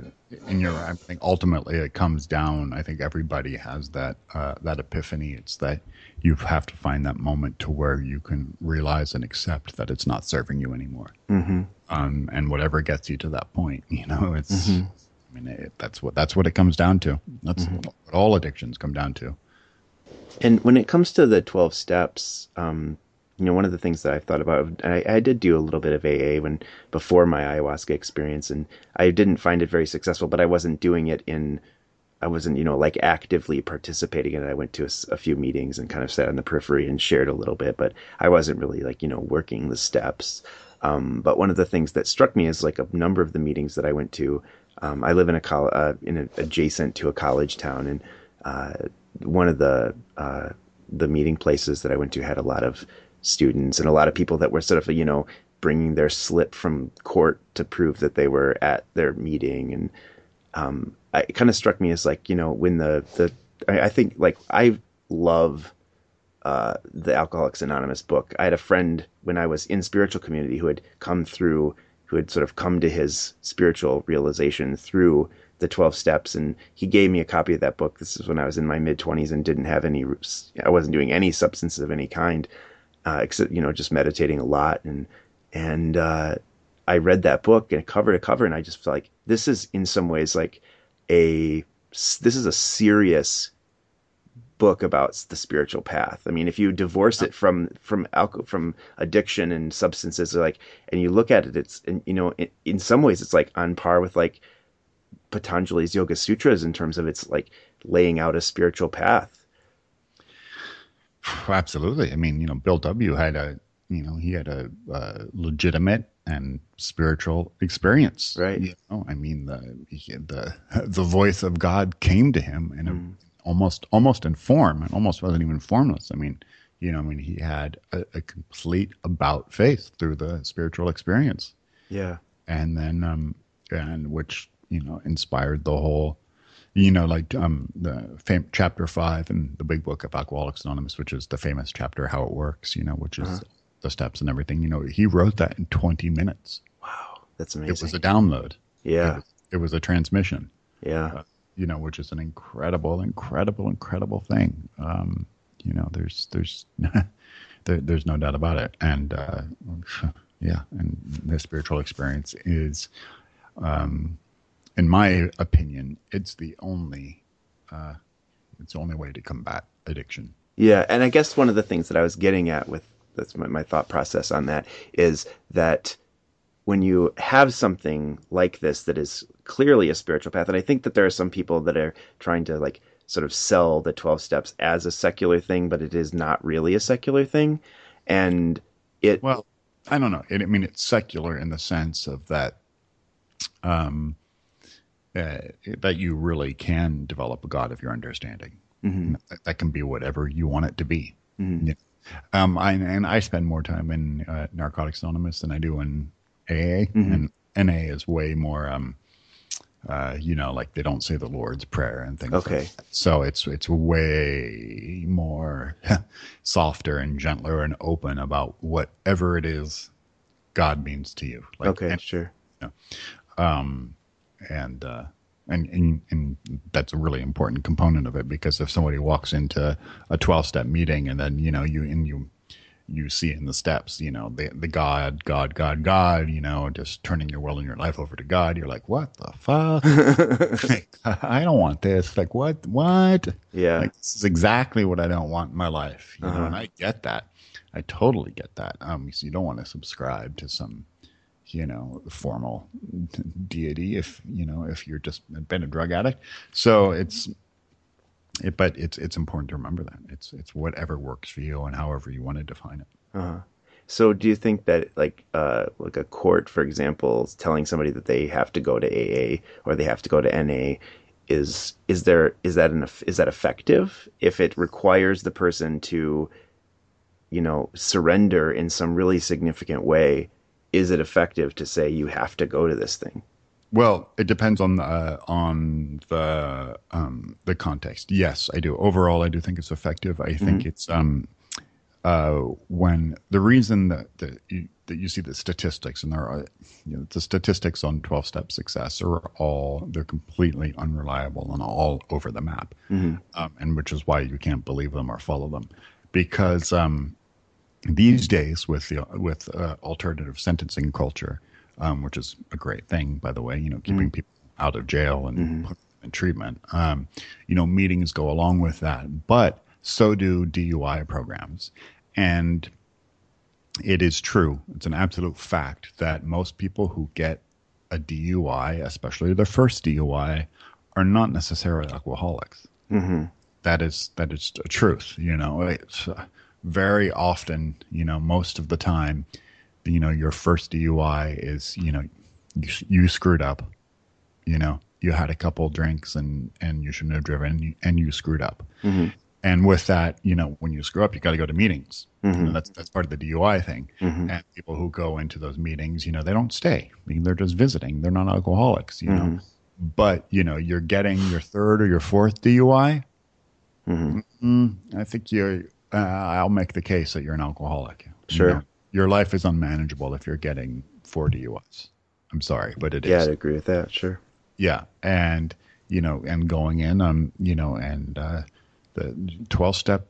I think ultimately it comes down. I think everybody has that epiphany. It's that you have to find that moment to where you can realize and accept that it's not serving you anymore. Mm-hmm. And whatever gets you to that point, it's. Mm-hmm. I mean, that's what it comes down to. That's Mm-hmm. what all addictions come down to. And when it comes to the 12 steps, one of the things that I've thought about, I did do a little bit of AA before my ayahuasca experience, and I didn't find it very successful, but I wasn't doing it I wasn't, like actively participating in it. I went to a few meetings and kind of sat on the periphery and shared a little bit, but I wasn't really like, working the steps. But one of the things that struck me is like a number of the meetings that I went to, I live adjacent to a college town, and one of the meeting places that I went to had a lot of students and a lot of people that were sort of bringing their slip from court to prove that they were at their meeting. And it kind of struck me as like, when I think like I love the Alcoholics Anonymous book. I had a friend when I was in spiritual community who had sort of come to his spiritual realization through the 12 steps. And he gave me a copy of that book. This is when I was in my mid-20s and I wasn't doing any substances of any kind, except, just meditating a lot. And I read that book and cover to cover, and I just felt like this is in some ways like this is a serious book about the spiritual path. I mean, if you divorce it from addiction and substances, and you look at it, it's, and in some ways it's like on par with like Patanjali's Yoga Sutras in terms of its like laying out a spiritual path. Absolutely. I mean, Bill W. had a legitimate and spiritual experience. Right. I mean, the voice of God came to him in a almost in form, and almost wasn't even formless. I mean, he had a complete about face through the spiritual experience. Yeah. And then, and which, inspired the whole, chapter 5 in the big book of Alcoholics Anonymous, which is the famous chapter, How It Works, which is the steps and everything. He wrote that in 20 minutes. Wow. That's amazing. It was a download. Yeah. It was a transmission. Yeah. Which is an incredible thing. There's no doubt about it. And, and the spiritual experience is, in my opinion, it's the only way to combat addiction. Yeah. And I guess one of the things that I was getting at that's my thought process on that is that when you have something like this that is clearly a spiritual path, and I think that there are some people that are trying to like sort of sell the 12 steps as a secular thing, but it is not really a secular thing. And well, I don't know. It's secular in the sense of that, that you really can develop a God of your understanding. Mm-hmm. That can be whatever you want it to be. Mm-hmm. I spend more time in Narcotics Anonymous than I do in AA, and NA is way more, like they don't say the Lord's Prayer and things. Okay. Like that. So it's way more softer and gentler and open about whatever it is God means to you. Sure. And that's a really important component of it, because if somebody walks into a 12-step meeting and then you see in the steps, the God, just turning your will and your life over to God, you're like, what the fuck? I don't want this. Like, what? Yeah. Like, this is exactly what I don't want in my life. And I get that. I totally get that. So you don't want to subscribe to some, formal deity if you're just been a drug addict. So but it's important to remember that it's whatever works for you and however you want to define it. So do you think that like a court, for example, is telling somebody that they have to go to AA or they have to go to NA, is that effective if it requires the person to, surrender in some really significant way? Is it effective to say you have to go to this thing? Well, it depends on the context. Yes, I do. Overall, I do think it's effective. I think it's when the reason that you see the statistics, and there are, the statistics on 12-step success they're completely unreliable and all over the map, and which is why you can't believe them or follow them, because these days with alternative sentencing culture, which is a great thing, by the way, keeping people out of jail and putting them in treatment, meetings go along with that, but so do DUI programs. And it is true, it's an absolute fact that most people who get a DUI, especially their first DUI, are not necessarily alcoholics. That is a truth. It's very often, most of the time, your first DUI is, you screwed up, you had a couple drinks and you shouldn't have driven and you screwed up. And with that, when you screw up, you got to go to meetings. That's part of the DUI thing. And people who go into those meetings, they don't stay. I mean, they're just visiting. They're not alcoholics, But, you're getting your third or your fourth DUI. I think I'll make the case that you're an alcoholic. Sure. Your life is unmanageable if you're getting 4 DUIs. I'm sorry, but it is. Yeah, I'd agree with that. Sure. Yeah. And, and going in, the 12-step,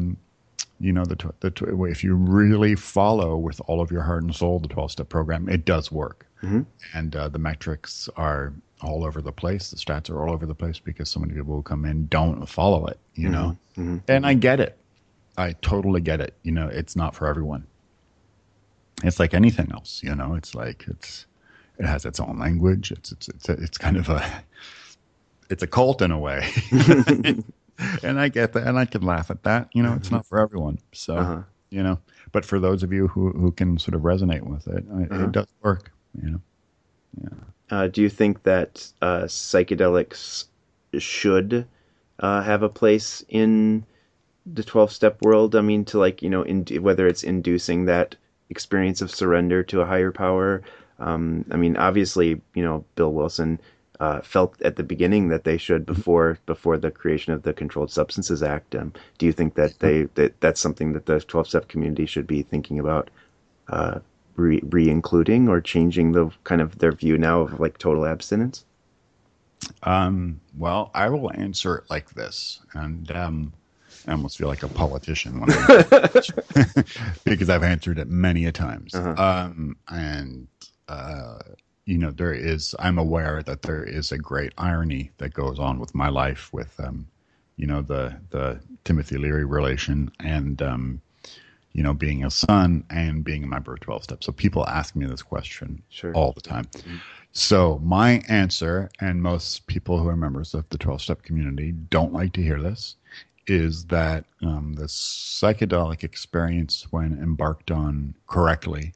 if you really follow with all of your heart and soul the 12-step program, it does work. And the metrics are all over the place. The stats are all over the place because so many people who come in don't follow it, And I get it. I totally get it. It's not for everyone. It's like anything else, It's like it has its own language. It's kind of it's a cult in a way. And I get that, and I can laugh at that. It's not for everyone. So, but for those of you who can sort of resonate with it, it does work. Yeah. Do you think that psychedelics should have a place in the 12-step world? I mean, to whether it's inducing that experience of surrender to a higher power. I mean, obviously, Bill Wilson felt at the beginning that they should before the creation of the Controlled Substances Act. Do you think that that's something that the 12-step community should be thinking about re-including or changing the kind of their view now of like total abstinence? Well, I will answer it like this, and I almost feel like a politician when because I've answered it many a times. I'm aware that there is a great irony that goes on with my life with, the Timothy Leary relation and, being a son and being a member of 12 Step. So people ask me this question all the time. So my answer, and most people who are members of the 12 Step community don't like to hear this, is that the psychedelic experience, when embarked on correctly,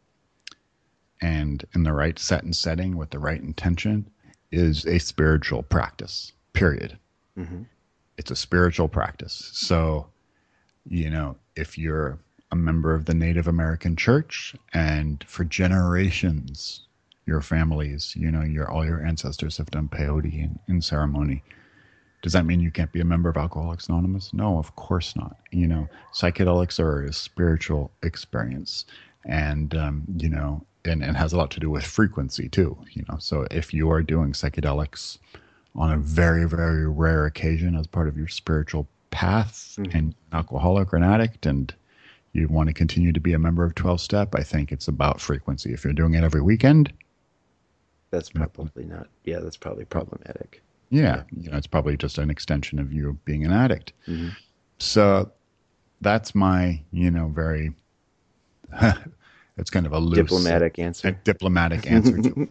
and in the right set and setting with the right intention, is a spiritual practice, period. It's a spiritual practice. So, if you're a member of the Native American Church and for generations, your families, all your ancestors have done peyote in ceremony, does that mean you can't be a member of Alcoholics Anonymous? No, of course not. Psychedelics are a spiritual experience, and, and it has a lot to do with frequency too, So if you are doing psychedelics on a very, very rare occasion as part of your spiritual path, and alcoholic or an addict, and you want to continue to be a member of 12-Step, I think it's about frequency. If you're doing it every weekend, that's probably not. Yeah, that's probably problematic. Yeah, it's probably just an extension of you being an addict. So that's my, very... It's kind of a loose diplomatic answer. A diplomatic answer to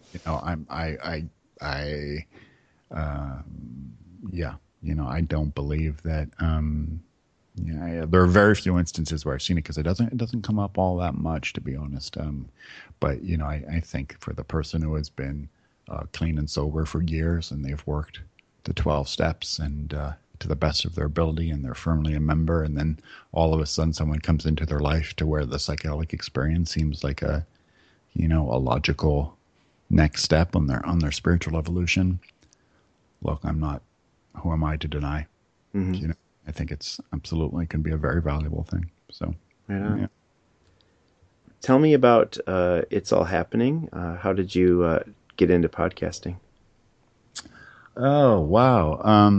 I don't believe that. There are very few instances where I've seen it because it doesn't come up all that much, to be honest. But I think for the person who has been clean and sober for years and they've worked the 12 steps and to the best of their ability, and they're firmly a member, and then all of a sudden someone comes into their life to where the psychedelic experience seems like a logical next step on their spiritual evolution. Look, who am I to deny? I think it's absolutely can be a very valuable thing. So Right on. Yeah. Tell me about It's All Happening. How did you get into podcasting? Oh, wow.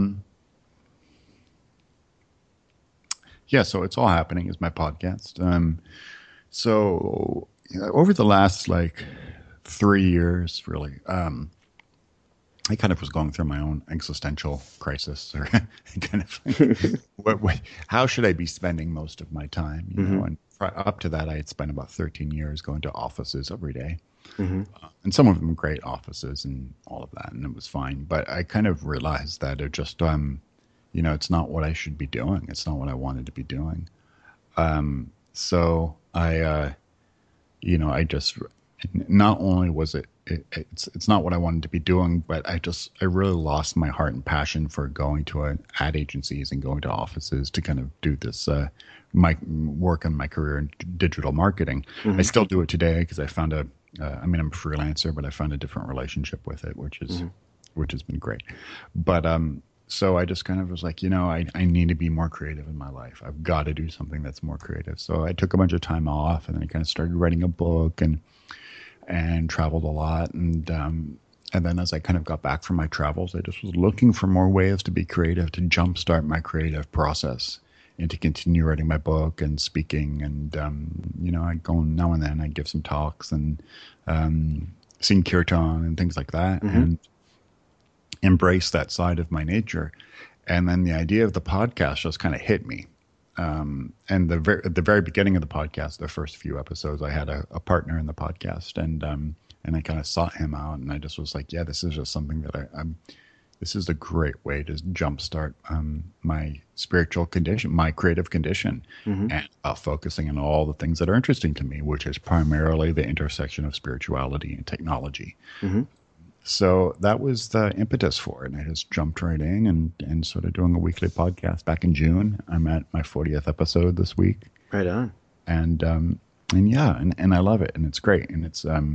Yeah, so It's All Happening is my podcast. So over the last like 3 years, really, I kind of was going through my own existential crisis, or kind of like, how should I be spending most of my time? Mm-hmm. And up to that, I had spent about 13 years going to offices every day, Mm-hmm. and some of them great offices and all of that, and it was fine. But I kind of realized that it just, it's not what I should be doing. It's not what I wanted to be doing. So I just not only was it's not what I wanted to be doing, but I really lost my heart and passion for going to ad agencies and going to offices to kind of do this my work on my career in digital marketing. I Mm-hmm. still do it today because I found I'm a freelancer, but I found a different relationship with it, Mm-hmm. which has been great. But so I just kind of was like, I need to be more creative in my life. I've got to do something that's more creative. So I took a bunch of time off, and then I kind of started writing a book and traveled a lot. And then as I kind of got back from my travels, I just was looking for more ways to be creative, to jumpstart my creative process and to continue writing my book and speaking. And, I go now and then, I give some talks and sing kirtan and things like that. Mm-hmm. And embrace that side of my nature. And then the idea of the podcast just kind of hit me. And at the very beginning of the podcast, the first few episodes, I had a partner in the podcast, and I kind of sought him out, and I just was like, yeah, this is just something that this is a great way to jumpstart my spiritual condition, my creative condition, Mm-hmm. and focusing on all the things that are interesting to me, which is primarily the intersection of spirituality and technology. Mm-hmm. So that was the impetus for it. And I just jumped right in and sort of doing a weekly podcast back in June. I'm at my 40th episode this week. Right on. And yeah, and I love it, and it's great. And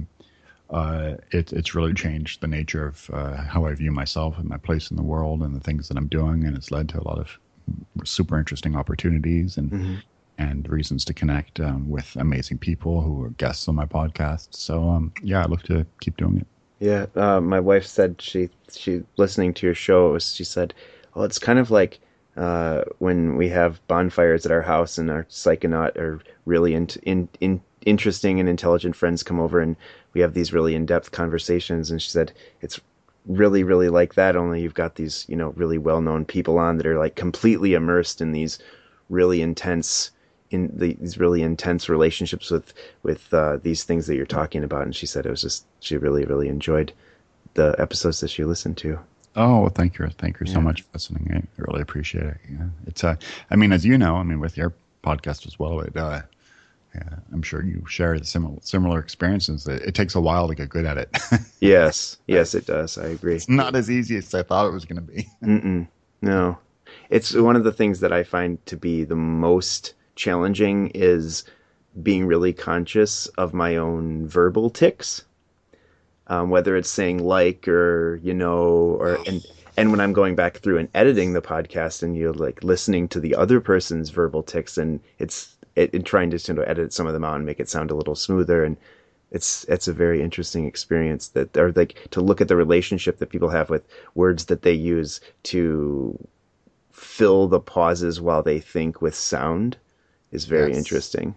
it's really changed the nature of how I view myself and my place in the world and the things that I'm doing. And it's led to a lot of super interesting opportunities Mm-hmm. and reasons to connect with amazing people who are guests on my podcast. So yeah, I look to keep doing it. Yeah, my wife said she listening to your show. She said, "Well, it's kind of like when we have bonfires at our house, and our psychonaut or really interesting and intelligent friends come over, and we have these really in-depth conversations." And she said, "It's really, really like that. Only you've got these, really well-known people on that are like completely immersed in these really intense." These really intense relationships with these things that you're talking about. And she said it was just she really really enjoyed the episodes that she listened to. Oh, well, thank you so Yeah. much for listening. I really appreciate it. Yeah, it's as you know, with your podcast as well, yeah, I'm sure you share the similar experiences. It takes a while to get good at it. Yes, it does. I agree. It's not as easy as I thought it was going to be. Mm-mm. No, it's one of the things that I find to be the most challenging is being really conscious of my own verbal tics, whether it's saying like or or and when I'm going back through and editing the podcast and you're like listening to the other person's verbal tics and and trying to edit some of them out and make it sound a little smoother, and it's a very interesting experience that or like to look at the relationship that people have with words that they use to fill the pauses while they think with sound is very Yes. interesting.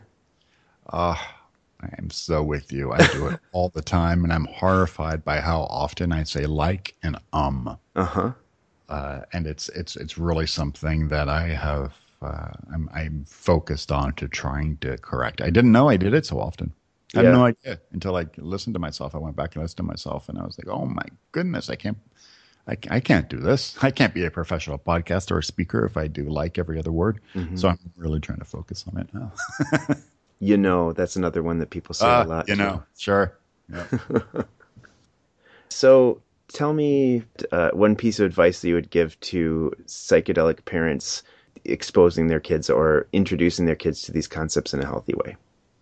I am so with you. I do it all the time, and I'm horrified by how often I say like and Uh-huh. and it's really something that I have I'm focused on to trying to correct. I didn't know I did it so often. I had Yeah. no idea until I listened to myself. I went back and listened to myself, and I was like, "Oh my goodness, I can't do this. I can't be a professional podcaster or speaker if I do like every other word." Hmm. So I'm really trying to focus on it now. That's another one that people say a lot too. Sure. Yeah. So tell me one piece of advice that you would give to psychedelic parents exposing their kids or introducing their kids to these concepts in a healthy way.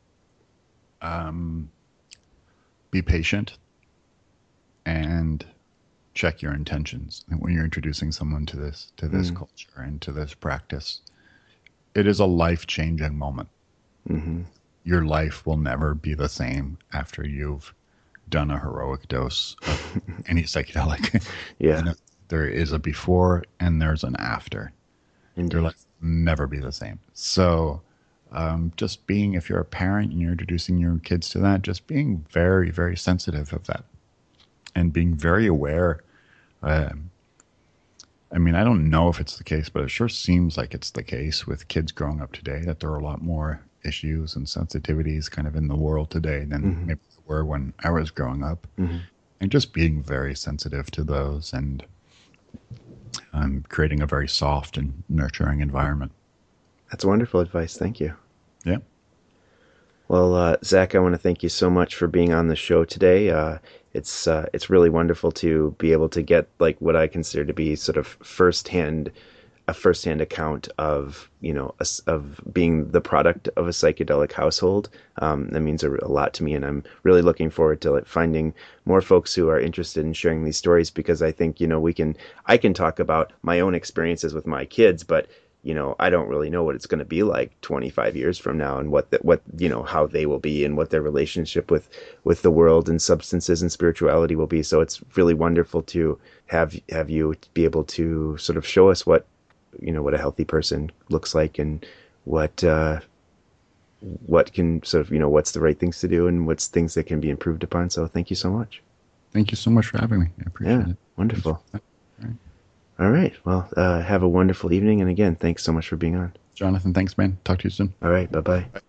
Be patient and check your intentions when you're introducing someone to this culture and to this practice. It is a life-changing moment. Mm-hmm. Your life will never be the same after you've done a heroic dose of any psychedelic. Yeah. There is a before and there's an after. Your Indeed. life will never be the same. So, just being, if you're a parent and you're introducing your kids to that, just being very, very sensitive of that and being very aware. Um, I mean, I don't know if it's the case, but it sure seems like it's the case with kids growing up today that there are a lot more issues and sensitivities kind of in the world today than Mm-hmm. maybe there were when I was growing up. Mm-hmm. And just being very sensitive to those and creating a very soft and nurturing environment. That's wonderful advice. Thank you. Yeah. Well, Zach, I want to thank you so much for being on the show today. It's really wonderful to be able to get like what I consider to be sort of a firsthand account of of being the product of a psychedelic household. That means a lot to me, and I'm really looking forward to finding more folks who are interested in sharing these stories, because I think I can talk about my own experiences with my kids, but I don't really know what it's going to be like 25 years from now, and how they will be, and what their relationship with the world and substances and spirituality will be. So it's really wonderful to have you be able to sort of show us what a healthy person looks like, and what can sort of, what's the right things to do, and what's things that can be improved upon. So thank you so much. Thank you so much for having me. I appreciate Yeah, it. wonderful. All right. All right. Well, have a wonderful evening. And again, thanks so much for being on. Jonathan, thanks, man. Talk to you soon. All right. Bye-bye. Bye.